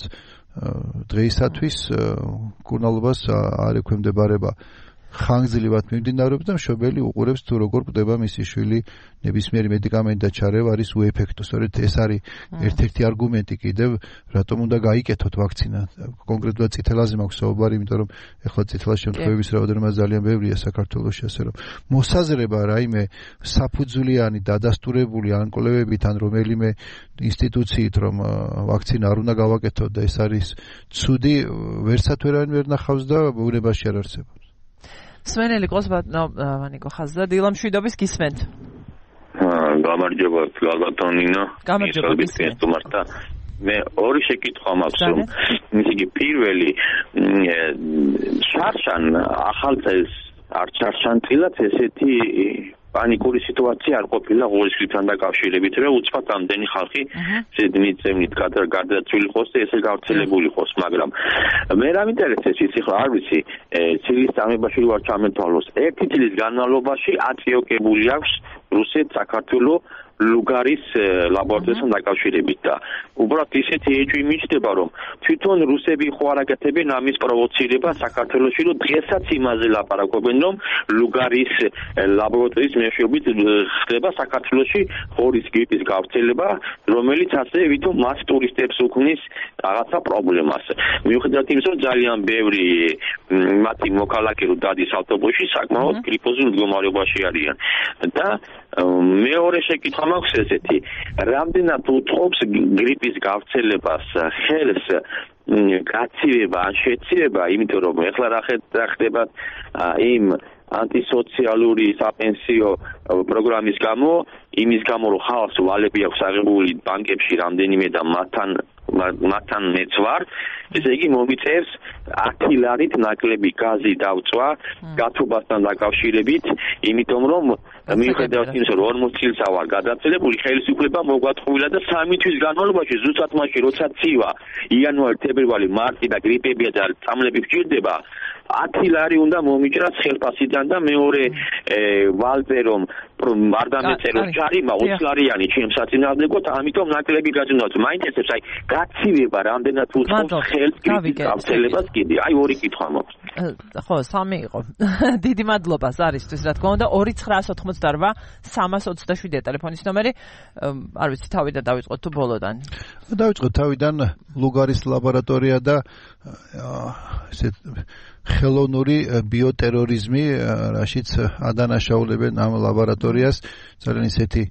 [SPEAKER 2] დღეისათვის მკურნალობას არ ექვემდებარება. ხანგრძლივად მიმდინარეობს და მშობელი უყურებს თუ როგორ კვდება მისი შვილი ნებისმიერი მედიკამენტი და ჩარევა არის უეფექტო. სწორედ ეს არის ერთ-ერთი არგუმენტი კიდევ, რატომ უნდა გაიკეთოთ ვაქცინა. კონკრეტულად წითელაზე მაქვს საუბარი, იმიტომ რომ ეხლა წითელას შემთხვევების რაოდენობა ძალიან ბევრია საქართველოში, ასე რომ მოსაზრება რაიმე საფუძვლიანი დადასტურებული ან კვლევებით ან რომელიმე ინსტიტუციით, რომ ვაქცინა არ უნდა გავაკეთოთ და ეს არის ცუდი, ვერცად ვერ ნახავს და ბუნებაში არ არსებობს.
[SPEAKER 1] სვენელი ყოს ვანიკო ხაზდა დილამშვიდობის გისმენთ.
[SPEAKER 7] გამარჯობა გალბატონინო.
[SPEAKER 1] გამარჯობა გისმენთ.
[SPEAKER 7] მე ორი შეკითხვა მაქვს, რომ ისე პირველი შარშან ახალ წელს არ შარშანtildeაც ესეთი პანიკური სიტუაცია არ ყოფილა ღურისგრითთან დაკავშირებით, რომ უცბად ამდენი ხალხი ზედმიწევნით გადაწვილი იყოს და ესე გავრცელებული იყოს, მაგრამ მე რა მინტერესებს ის ხო არ ვიცი, ცილის წამებაში ვარ ჩამეთვალოს. ერთი წლის განმავლობაში აწიოკებული აქვს რუსეთ, საქართველო, ლუგარის ლაბორატორიასთან დაკავშირებით და უბრალოდ ისეთი ეჭვი მიჩნდება, რომ თვითონ რუსები ხო არ აკეთებენ ამის პროვოცირება საქართველოში, რომ დღესაც იმაზე ლაპარაკობენ, რომ ლუგარის ლაბორატორიის მეშვეობით ხდება საქართველოში ხორის გრიპის გავრცელება, რომელიც ასევე ვითომ მას ტურისტებს უქმნის რაღაცა პრობლემას. მიუხედავად იმისა, რომ ძალიან ბევრი მათი მოქალაქე რო დადის ავტობუსში, საკმაოდ გრიპოზულ მდგომარეობაში არიან და მეორე შეკითხვა მაქვს ესეთი, რამდენად უწყობს გრიპის გავრცელებას ხელს გაცივება ან შეცივება, იმიტომ რომ ეხლა რა ხდება იმ ანტისოციალური საპენსიო პროგრამის გამო, იმის გამო რომ ხალხს ვალები აქვს აღებული ბანკებში რამდენიმე და მათთან მეც ვარ, ესე იგი მომიწევს 10 ლარით ნაკლები გაზი დავწვა გათობასთან დაკავშირებით, იმიტომ რომ მიუხედავად იმისა, რომ 40 წელს ავარ გადაწელებული, ხელისუფლება მოგვატყუილა და 3 თვის განმავლობაში ზუსტად მაშინ როცა ცივა იანვარი, თებერვალი, მარტი და გრიპებია და წამლები გჭირდება 10 ლარი უნდა მომიჭრას ხელფასიდან და მეორე ვალზე რომ არ დამეწეროს ჯარიმა 20 ლარიანი ჩემს საწინააღმდეგოდ, ამიტომ ნაკლები გაძნოთ. მაინტერესებს აი გაცივება რამდენად უწყობს ხელს გრიპის გავრცელებას კიდე. აი ორი კითხვა მაქვს.
[SPEAKER 1] ხო, 3 იყო. დიდი მადლობა ზარისთვის, რა თქმა უნდა. 2988 327 ტელეფონის ნომერი. არ ვიცი, თავიდან დავიწყოთ თუ ბოლოდან.
[SPEAKER 2] დავიწყოთ თავიდან. ლუგარის ლაბორატორია და ესეთ ხელოვნური ბიოტერორიზმი, რაშიც ადანაშაულებენ ამ ლაბორატორიას, ძალიან ისეთი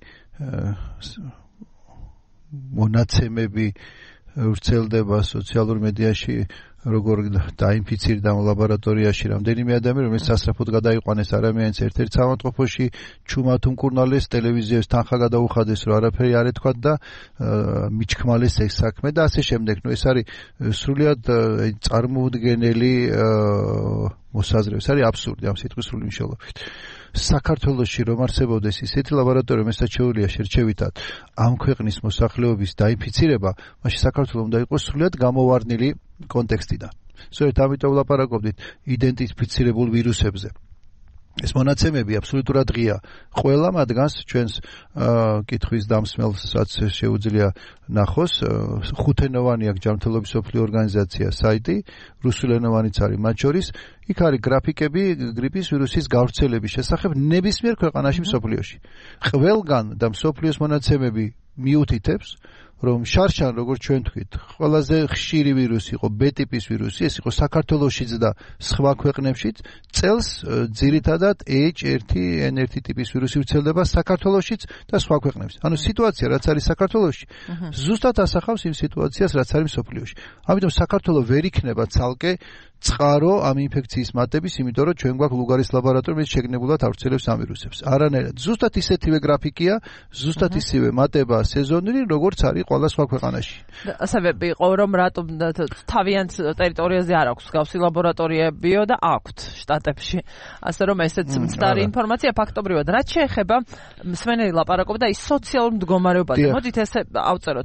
[SPEAKER 2] მონაცემები ვრცელდება სოციალურ მედიაში, როგორ დაინფიცირდა ამ ლაბორატორიაში რამდენიმე ადამიანი, რომელიც სასწრაფოდ გადაიყვანეს არამიანის ერთ-ერთ სამავთყოფოში, ჩუმად უმკურნალეს, ტელევიზიებს თანხა გადაუხადეს, რომ არაფერი არ ეთქვათ და მიჩქმალეს ეს საქმე და ასე შემდეგ. ეს არის სრულიად წარმოუდგენელი მოსაზრება, ეს არის აბსურდი ამ სიტყვის სრული მნიშვნელობით. საქართველოში რომ არსებობდეს ისეთი ლაბორატორია, რომელსაც შეუძლია შერჩევითად ამ ქვეყნის მოსახლეობის დაინფიცირება, მაშინ საქართველოს უნდა იყოს სრულიად გამოვარდნილი კონტექსტიდან. სწორედ ამიტომ ვლაპარაკობდით იდენტიფიცირებულ ვირუსებზე. ეს მონაცემები აბსოლუტურად ღია. ყველა მათგანს ჩვენს კითხვის დამსმელსაც შეუძლია ნახოს. 5-ენოვანი აქვს ჯანმრთელობის მსოფლიო ორგანიზაცია საიტი, რუსულენოვანიც არის მათ შორის. იქ არის გრაფიკები გრიპის ვირუსის გავრცელების შესახებ ნებისმიერ ქვეყანაში მსოფლიოში. ყველგან და მსოფლიოს მონაცემები მიუთითებს, რომ შარშან, როგორც ჩვენ თქვით, ყველაზე ხშირი ვირუსი იყო B-ტიპის ვირუსი, ეს იყო საქართველოშიც და სხვა ქვეყნებშიც. წელს ძირითადად H1N1 ტიპის ვირუსი ვრცელდება საქართველოშიც და სხვა ქვეყნებში. ანუ სიტუაცია, რაც არის საქართველოში, ზუსტად ასახავს იმ სიტუაციას, რაც არის მსოფლიოში. ამიტომ საქართველო ვერ იქნება ცალკე წყარო ამ ინფექციის მატების, იმიტომ რომ ჩვენ გვაქვს ლუგარის ლაბორატორია, შეგნებულად ავრცელებს ამ ვირუსებს. არანაირად. ზუსტად ისეთივე გრაფიკია, ზუსტად ისევე მატება სეზონური, როგორც არის ყველა სხვა ქვეყანაში.
[SPEAKER 1] ასევე იყო რომ რატომ თავიანთ ტერიტორიაზე არ აქვს გავსი ლაბორატორიებიო და აქვთ შტატებში. ასე რომ ესეც მცდარი ინფორმაცია ფაქტობრივად. რაც შეეხება მსმენელი ლაპარაკობდა ის სოციალურ მდგომარეობაზე. მოდით ესე ავწეროთ.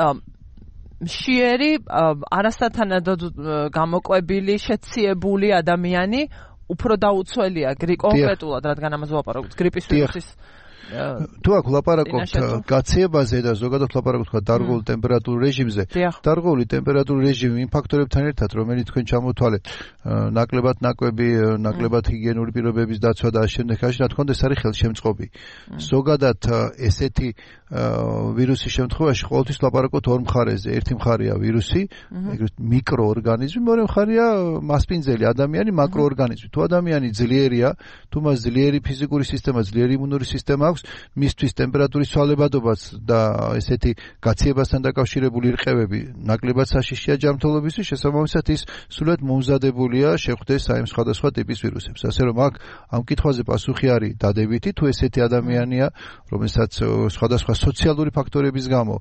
[SPEAKER 1] მშიერი, არასათანადოდ გამოკვებილი, შეციებული ადამიანი უფრო დაუცველია კონკრეტულად, რადგან ამაზე ვაპარაკობთ, გრიპის ვირუსის
[SPEAKER 2] თუ აქ ვლაპარაკობთ გაციებაზე და ზოგადად ვლაპარაკობთ დარღვეული ტემპერატურის რეჟიმზე. დარღვეული ტემპერატურის რეჟიმი იმ ფაქტორებთან ერთად, რომელიც თქვენ ჩამოთვალეთ, ნაკლებად ნაკვები, ნაკლებად ჰიგიენური პირობების დაცვა და ამ შემდეგ, რა თქმა უნდა, ეს არის ხელშემწყობი. ზოგადად ესეთი ვირუსის შემთხვევაში ყოველთვის ვლაპარაკობთ ორ მხარეზე. ერთი მხარეა ვირუსი, ეგრეთ მიკროორგანიზმი, მეორე მხარეა მასპინძელი ადამიანი, მაკროორგანიზმი. თუ ადამიანი ძლიერია, თუ მას ძლიერი ფიზიკური სისტემა, ძლიერი იმუნური სისტემა აქვს, მისთვის ტემპერატურის ცვალებადობაც და ესეთი გაციებასთან დაკავშირებული რყევები ნაკლებად საშიშია ჯანმრთელობისთვის, შესაბამისად ის სულად მომზადებულია შეხვდეს აი სხვადასხვა ტიპის ვირუსებს. ასე რომ აქ ამ კითხვაზე პასუხი არის დადებითი, თუ ესეთი ადამიანია, რომელსაც სხვადასხვა სოციალური ფაქტორების გამო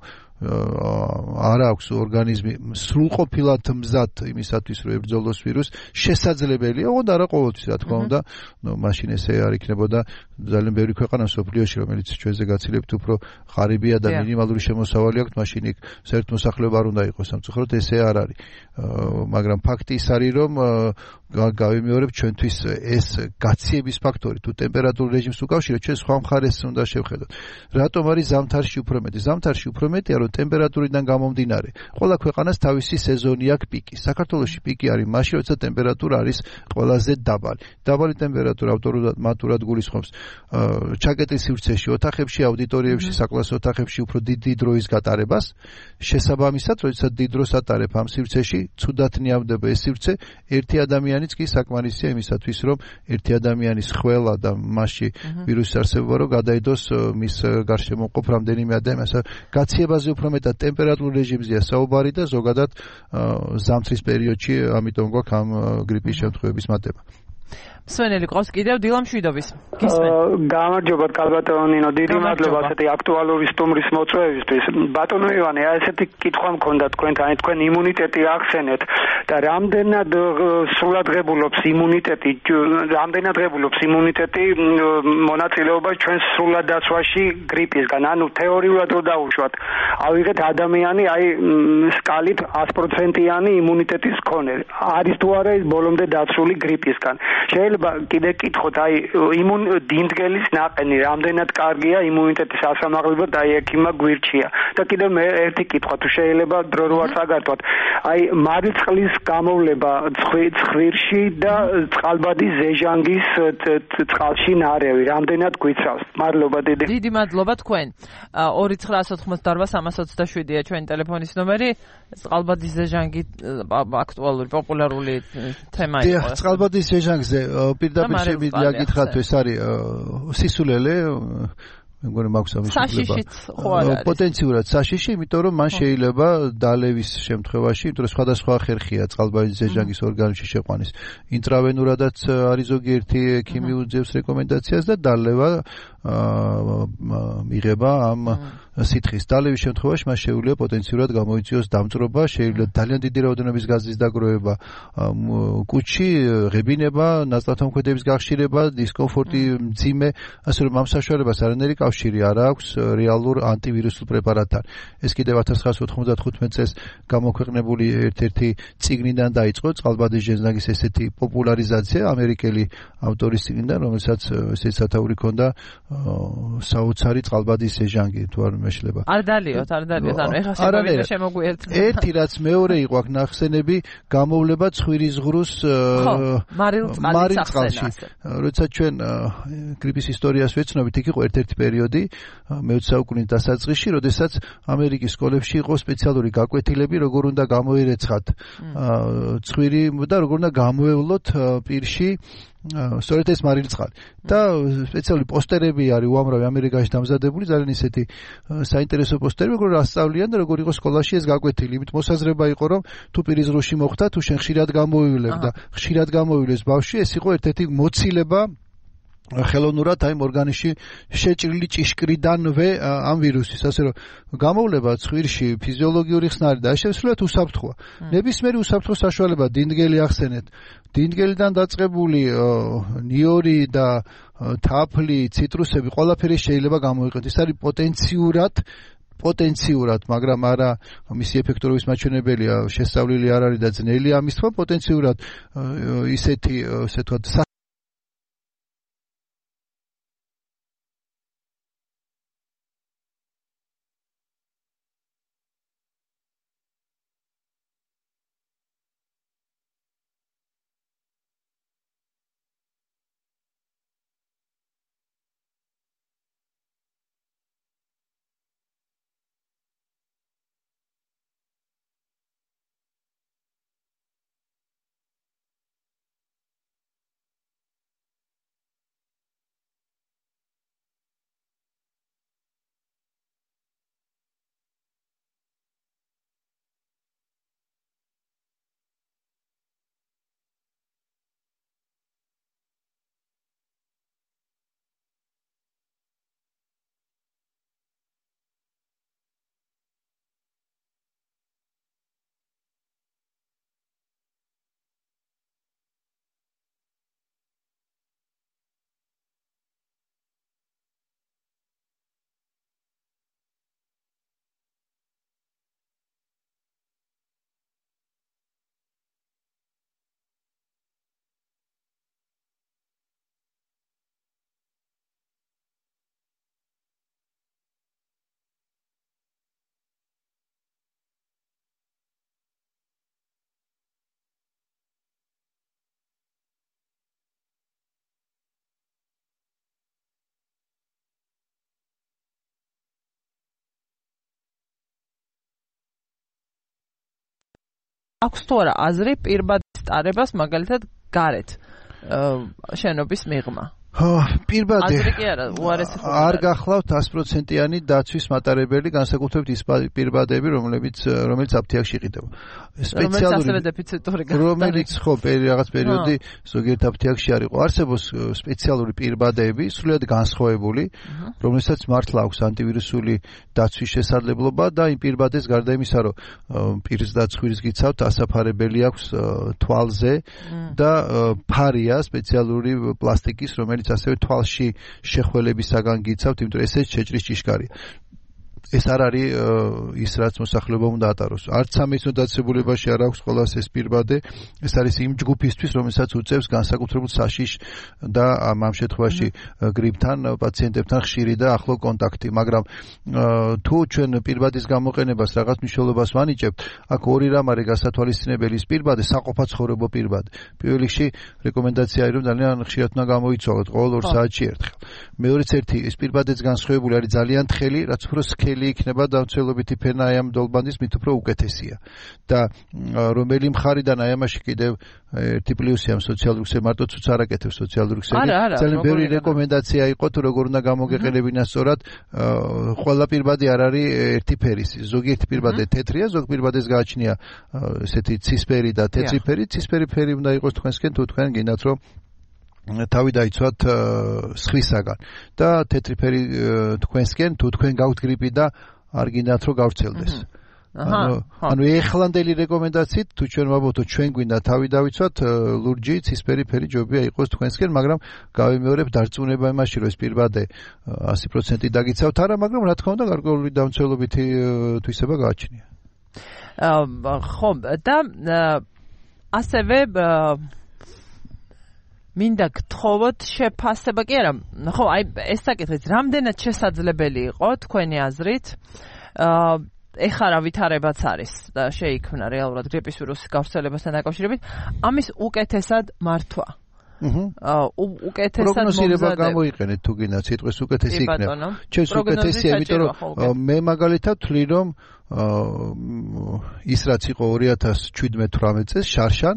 [SPEAKER 2] არ აქვს ორგანიზმი სრულყოფილად მზად იმისათვის, რომ ებრძოლოს ვირუსს, შესაძლებელია, ოღონდ არა ყოველთვის, რა თქმა უნდა, მაშინ ესე არ იქნებოდა ძალიან ბევრი ქვეყანა მსოფლიოში, რომელიც ჩვენზე გაცილებთ უფრო ღარიბია და მინიმალური შემოსავალი აქვს, მაშინ იქ საერთო მოსახლეობა არ უნდა იყოს სამწუხაროდ, ესე არ არის. მაგრამ ფაქტი ის არის, რომ გავიმეორებ ჩვენთვის ეს გაციების ფაქტორი თუ ტემპერატურულ რეჟიმს უკავშირეთ, ჩვენ სხვა მხარეს უნდა შევხედოთ. რატომ არის ზამთარში უფრო მეტი? ზამთარში უფრო მეტია, რომ ტემპერატურიდან გამომდინარე, ყველა ქვეყანას თავისი სეზონი აქვს პიკი. საქართველოში პიკი არის მაშინ, როცა ტემპერატურა არის ყველაზე დაბალი. დაბალი ტემპერატურა ავტომატურად გულისხმობს ჩაკეტილ სივრცეში, ოთახებში, აუდიტორიებში, საკლასო ოთახებში უფრო დიდი დროის გატარებას. შესაბამისად, როდესაც დიდ დროს ატარებ ამ სივრცეში, ცუდად ნიავდება ეს სივრცე, ერთი ადამიანიც კი საკმარისია იმისათვის, რომ ერთი ადამიანის ხველა და მასში ვირუსის არსებობა რომ გადაიდოს მის გარშემო მყოფ რამდენიმე ადამიანს. გაციებაზე უფრო მეტად ტემპერატურულ რეჟიმზეა საუბარი და ზოგადად ზამთრის პერიოდში, ამიტომ გვაქვს ამ გრიპის შემთხვევების მატება.
[SPEAKER 1] მსმენელი ყავს კიდევ დილა მშვიდობის. გისმენ.
[SPEAKER 8] გამარჯობა კალბატონო ნინო, დიდი მადლობა ასეთი აქტუალური სტუმრის მოწვევისთვის. ბატონო ივანე, ესეთი კითხვა მქონდა თქვენთან, თქვენ იმუნიტეტი ახსენეთ და რამდენად სრულად ღებულობს იმუნიტეტი მონაწილეობას ჩვენს სრულად დაცვაში გრიპისგან, ანუ თეორიულად რო დავუშვათ, ავიღეთ ადამიანი სკალით 100%-იანი იმუნიტეტის მქონე. არის თუ არა ის ბოლომდე დაცული გრიპისგან. შეიძლება კიდე კითხოთ, დინდგელის ნაყენი რამდენად კარგია იმუნიტეტის ასამაღლებლად, ექიმა გვირჩია. და კიდე მე ერთი კითხვა, თუ შეიძლება დრო რო არ საგართვათ. მარილწყლის გამოვლება ცხვირში და წყალბადის ზეჟანგის წყალში ნარევი რამდენად გვიცავს. მადლობა დიდი.
[SPEAKER 1] დიდი მადლობა თქვენ. 2988327-ია ჩვენი ტელეფონის ნომერი. წყალბადის ზეჟანგი აქტუალური, პოპულარული თემა იყო.
[SPEAKER 2] წყალბადის ზეჟანგზე პირდაპირ შემიძლია გითხრათ, ეს არის სისულელე, მე მგონი მაქვს ამის უფლება. პოტენციურად საშიში, იმიტომ რომ მან შეიძლება დალევის შემთხვევაში, იმიტომ რომ სხვადასხვა ხერხია წყალბადის ზეჟანგის ორგანიზმში შეყვანის. ინტრავენურადაც არის ზოგიერთი ექიმი უძევს რეკომენდაციას და დალევა მიღება ამ სითხის. დალევის შემთხვევაში მას შეუძლია პოტენციურად გამოიწვიოს დამწრობა, შეიძლება ძალიან დიდი რაოდენობის გაზის დაგროვება კუჭში, ღებინება, ნაწლავთამოქმედების გახშირება, დისკომფორტი, მძიმე, ასე რომ ამ საშუალებას არანაირი კავშირი არ აქვს რეალურ ანტივირუსულ პრეპარატთან. ეს კიდევ 1995 წელს გამოქვეყნებული ერთ-ერთი წიგნიდან დაიწყო წყალბადის ზეჟანგის ესეთი პოპულარიზაცია ამერიკელი ავტორის წიგნიდან, რომელსაც ესეთი სათაური ჰქონდა საოცარი წყალბადის ზეჟანგი, თუ არ მეშლება.
[SPEAKER 1] არ დალიოთ, ანუ ეხლა შემოვიდა შემოგვიერთდა.
[SPEAKER 2] ერთი რაც მეორე იყო აქ ნახსენები, გამოვლება ცხვირის ღრუს მარილწყალში. როცა ჩვენ გრიპის ისტორიას ვეცნობით, იქ იყო ერთ-ერთი პერიოდი მე-20 საუკუნის დასაწყისში, როდესაც ამერიკის სკოლებში იყო სპეციალური გაკვეთილები, როგორ უნდა გამოირეცხათ ცხვირი და როგორ უნდა გამოევლოთ პირში სწორედ ეს მარილწყალი. და სპეციალური პოსტერები არის უამრავი ამერიკაში დამზადებული, ძალიან ისეთი საინტერესო პოსტერები, როგორ ასწავლიან და როგორ იყო სკოლაში ეს გაკვეთილი. იმით მოსაზრება იყო, რომ თუ პირის ღრუში მოხდა, თუ შენ ხშირად გამოივლებ და ხშირად გამოივლეს ბავშვი, ეს იყო ერთ-ერთი მოცილება ხელოვნურად აი ორგანიზმში შეჭრილი ჭიშკრიდანვე ამ ვირუსის, ასე რომ გამოვლება ცხვირში ფიზიოლოგიური ხსნარი და შესრულებად უსაფრთხოა. ნებისმიერი უსაფრთხო საშუალება დინდგელი ახსენეთ. დინდგელიდან დაწყებული ნიორი და თაფლი, ციტრუსები, ყველაფერი შეიძლება გამოიყენოს. ეს არის პოტენციურად, მაგრამ არა მისი ეფექტურობის მაჩვენებელია, შესწავლილი არ არის და ძნელია ამის თქმა, პოტენციურად ისეთი, ასე ვთქვათ,
[SPEAKER 1] აქვს თუ არა აზრი პირბადის ტარებას მაგალითად გარეთ შენობის მიღმა?
[SPEAKER 2] პირბადე
[SPEAKER 1] აზრი კი არა, უარესი ხომ
[SPEAKER 2] არ გახლავთ 100%-იანი დაცვის მატარებელი, განსაკუთრებით ის პირბადები, რომელიც აფთიაქში იყიდება. რომელიც ხო რაღაც პერიოდი ზოგიერთ აფთიაქში არ იყო. არსებობს სპეციალური პირბადები, სრულიად განსხვავებული, რომელსაც მართლა აქვს ანტივირუსული დაცვის შესაძლებლობა და იმ პირბადეს გარდა იმისა, რომ პირს და ცხვირს გიცავთ, ასაფარებელი აქვს თვალზე და ფარია სპეციალური პლასტიკის, რომელიც ასევე თვალში შეხველებისაგან გიცავთ, იმიტომ რომ ესე შეჭრის ჭიშკარია. ეს არ არის ის რაც მოსახლეობამ უნდა ატაროს. არც სამეცნიერო დაწესებულებაში არ აქვს ყველას ეს პირბადე. ეს არის იმ ჯგუფისთვის, რომელსაც უწევს განსაკუთრებულ საშიშ და ამ შემთხვევაში გრიპთან პაციენტებთან ხშირი და ახლო კონტაქტი. მაგრამ თუ ჩვენ პირბადის გამოყენებას რაღაც მნიშვნელობას ვანიჭებთ, აქ ორი რამ არის გასათვალისწინებელი. ის პირბადე საყოფაცხოვრებო პირბადე. პირველ რიგში რეკომენდაცია არის, რომ ძალიან ხშირად უნდა გამოიცვალოთ ყოველ 2 საათში ერთხელ. მეორეც ერთი ის პირბადეც განსხვავებული არის ძალიან თხელი, რაც უფრო სქელი იქნება დამცველობითი ფენა აი ამ დოლბანდის მით უფრო უკეთესია. და რომელი მხარიდან აი ამაში კიდევ ერთი პლუსი ამ სოციალურ ქსელს მარტო ცუც არ აკეთებს სოციალურ ქსელი. ძალიან ბევრი რეკომენდაცია იყო თუ როგორ უნდა გამოგეყელებინა სწორად ყველა პირბადი არ არის ერთი ფერის. ზოგიერთი პირბადე თეთრია, ზოგ პირბადეს გააჩნია ესეთი ცისფერი და თეთრი ფერი. ცისფერი ფერი უნდა იყოს თქვენსკენ თუ თქვენ გინდათ რომ თავი დაიცვათ სხვისაგან და თეთრი ფერი თქვენსკენ თუ თქვენ გაქვთ გრიპი და არ გინდათ რომ გავრცელდეს. ანუ ეხლანდელი რეკომენდაციით თუ ჩვენ ვაბობთ ჩვენ გვინდა თავი დავიცვათ ლურჯი ცისფერი ფერი ჯობია იყოს თქვენსკენ, მაგრამ გავიმეორებ დარწმუნება იმაში რომ ეს პირბადე 100% დაგიცავთ არა, მაგრამ რა თქმა უნდა გარკვეული დამცველობითი თვისება გააჩნია.
[SPEAKER 1] ხო და ასევე მინდა გთხოვოთ შეფასება კი არა, ხო, აი ეს საკითხიც რამდენად შესაძლებელი იყო თქვენი აზრით ეხლა რა ვითარებაც არის და შეიქმნა რეალურად გრიპის ვირუსის გავრცელებასთან დაკავშირებით ამის უკეთესად მართვა. უკეთესად
[SPEAKER 2] პროგნოზირება გამოიყენეთ თუ გინდათ სიტყვის უკეთესი იქნება. ჩემს უკეთესია, იმიტომ რომ მე მაგალითად ვთვლი რომ ის რაც იყო 2017-18 წელს შარშან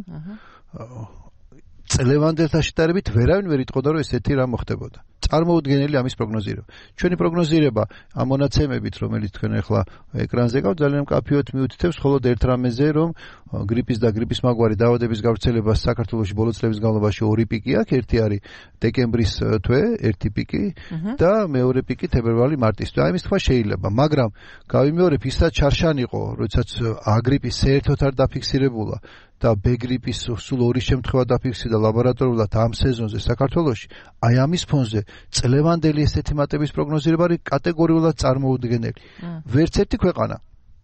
[SPEAKER 2] წლევანდელთან შედარებით ვერავინ ვერ იტყოდა რომ ესეთი რამ მოხდებოდა. წარმოუდგენელი ამის პროგნოზირება. ჩვენი პროგნოზირება ამ მონაცემებით, რომელიც თქვენ ახლა ეკრანზე გაქვთ, ძალიან მკაფიოდ მიუთითებს მხოლოდ ერთ რამეზე, რომ გრიპის და გრიპის მაგვარი დაავადების გავრცელებას საქართველოში ბოლო წლების განმავლობაში 2 პიკი აქვს. ერთი არის დეკემბრის თვე, ერთი პიკი და მეორე პიკი თებერვალი-მარტის თვე. აი ეს თქვა შეიძლება, მაგრამ გავიმეორებ ისაც ჩარშან იყო, როდესაც აგრიპის საერთოდ არ დაფიქსირებულა და ბგრიპის სულ 2 შემთხვევა დაფიქსირდა ლაბორატორიულად ამ სეზონზე საქართველოში. აი ამის ფონზე წლევანდელი ესეთი მატების პროგნოზირება არის კატეგორიულად წარმოუდგენელი. ვერც ერთი ქვეყანა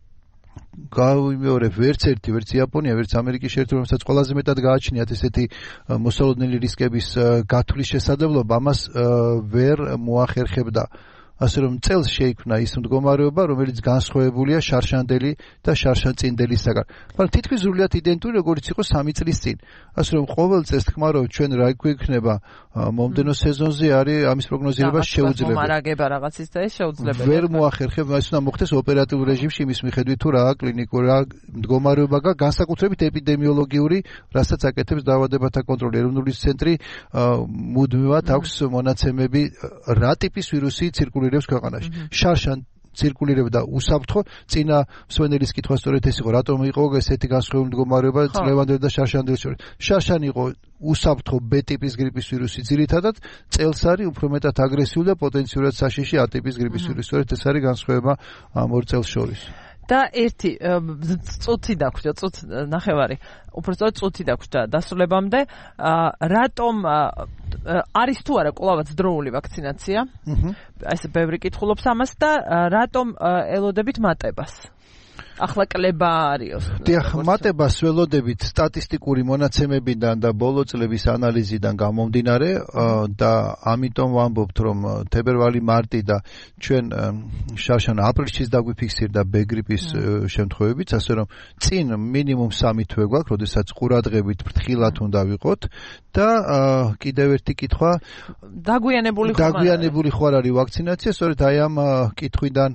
[SPEAKER 2] გავიმეორებ, ვერც იაპონია, ვერც ამერიკის შეერთებული შტატები, ყველაზე მეტად გააჩნიათ ესეთი მოსალოდნელი რისკების გათვლის შესაძლებლობა, ამას ვერ მოახერხებდა. ასე რომ წელს შეიქმნა ის მდგომარეობა, რომელიც განსხვავებულია შარშანდელი და შარშანწინდელისაგან. მაგრამ თითქმის სრულიად იდენტური როგორც იყო 3 წლის წინ. ასე რომ ყოველ წელს თქმა რომ ჩვენ რა გვექნება მომდენო სეზონზე არის ამის პროგნოზირება შეუძლებელი.
[SPEAKER 1] მომარაგება რაღაცის და ეს შეუძლებელი.
[SPEAKER 2] ვერ მოახერხებ, ის უნდა მოხდეს ოპერატიულ რეჟიმში იმის მიხედვით თუ რა კლინიკური რა მდგომარეობა განსაკუთრებით ეპიდემიოლოგიური, რასაც აკეთებს დაავადებათა კონტროლი ეროვნული ცენტრი, მუდმივად აქვს მონაცემები რა ტიპის ვირუსი ცირკულირებს ქვეყანაში. შარშან ცირკულირებდა უსაფრთხო, წინა მსვენელის კითხვა სწორედ ეს იყო, რატომ იყო ესეთი განსხვავებული მდგომარეობა წლევანდელი და შარშანდელის შორის. შარშან იყო უსაფრთხო B ტიპის გრიპის ვირუსი, ძირითადად წელს არის უფრო მეტად აგრესიული და პოტენციურად საშიში A ტიპის გრიპის ვირუსი. სწორედ ეს არის განსხვავება ამ ორ წელს შორის.
[SPEAKER 1] და ერთი წუთი დაგვჭირდა, წუთ ნახევარი. უბრალოდ წუთი დაგვჭირდა დასრულებამდე. რატომ არის თუ არა კვლავაც დროული ვაქცინაცია? ეს ბევრი კითხულობს ამას და რატომ ელოდებით მატებას? ახლა კლება არის.
[SPEAKER 2] დიახ, მატებას ველოდებით სტატისტიკური მონაცემებიდან და ბოლო წლების ანალიზიდან გამომდინარე და ამიტომ ვამბობთ, რომ თებერვალი-მარტი და ჩვენ შარშან აპრილშიც დაგვიფიქსირდა B გრიპის შემთხვევებიც, ასე რომ წინ მინიმუმ 3 თვე გვაქვს, როდესაც ყურადღებით ფრთხილად უნდა ვიყოთ და კიდევ ერთი კითხვა, დაგვიანებული ხო არ არის ვაქცინაცია, სწორედ აი ამ კითხვიდან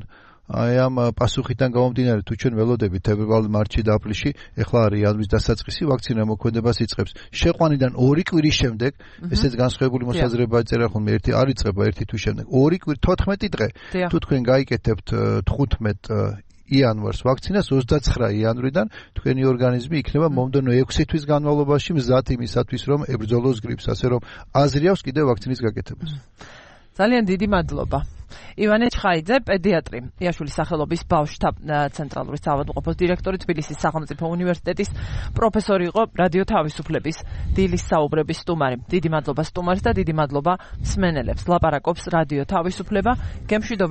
[SPEAKER 2] აი ამ პასუხიდან გამომდინარე თუ ჩვენ ველოდებით თებერვალ-მარტში და აპრილში, ეხლა არის იანვრის დასაწყისი, ვაქცინა მოქმედებას იწყებს. შეყვანიდან 2 კვირის შემდეგ, ესეც განსხვავებული მოსაზრება ეწერა ხოლმე, ერთი არ იწყება, ერთი თვის შემდეგ. 2 კვირი 14 დღე. თუ თქვენ გაიკეთებთ 15 იანვარს ვაქცინას 29 იანვრიდან თქვენი ორგანიზმი იქნება მომდევნო 6 თვის განმავლობაში მზად იმისათვის რომ ებრძოლოს გრიპს, ასე რომ აზრი აქვს კიდევ ვაქცინის გაკეთებას.
[SPEAKER 1] ძალიან დიდი მადლობა. ივანე ჩხაიძე, პედიატრი, იაშვილის სახელობის ბავშვთა ცენტრალური საავადმყოფოს დირექტორი, თბილისის სახელმწიფო უნივერსიტეტის პროფესორი იყო, რადიო თავისუფლების დილის საუბრების სტუმარი. დიდი მადლობა სტუმარს და დიდი მადლობა მსმენელებს. ლაპარაკობს რადიო თავისუფლება, გემშვიდობებით.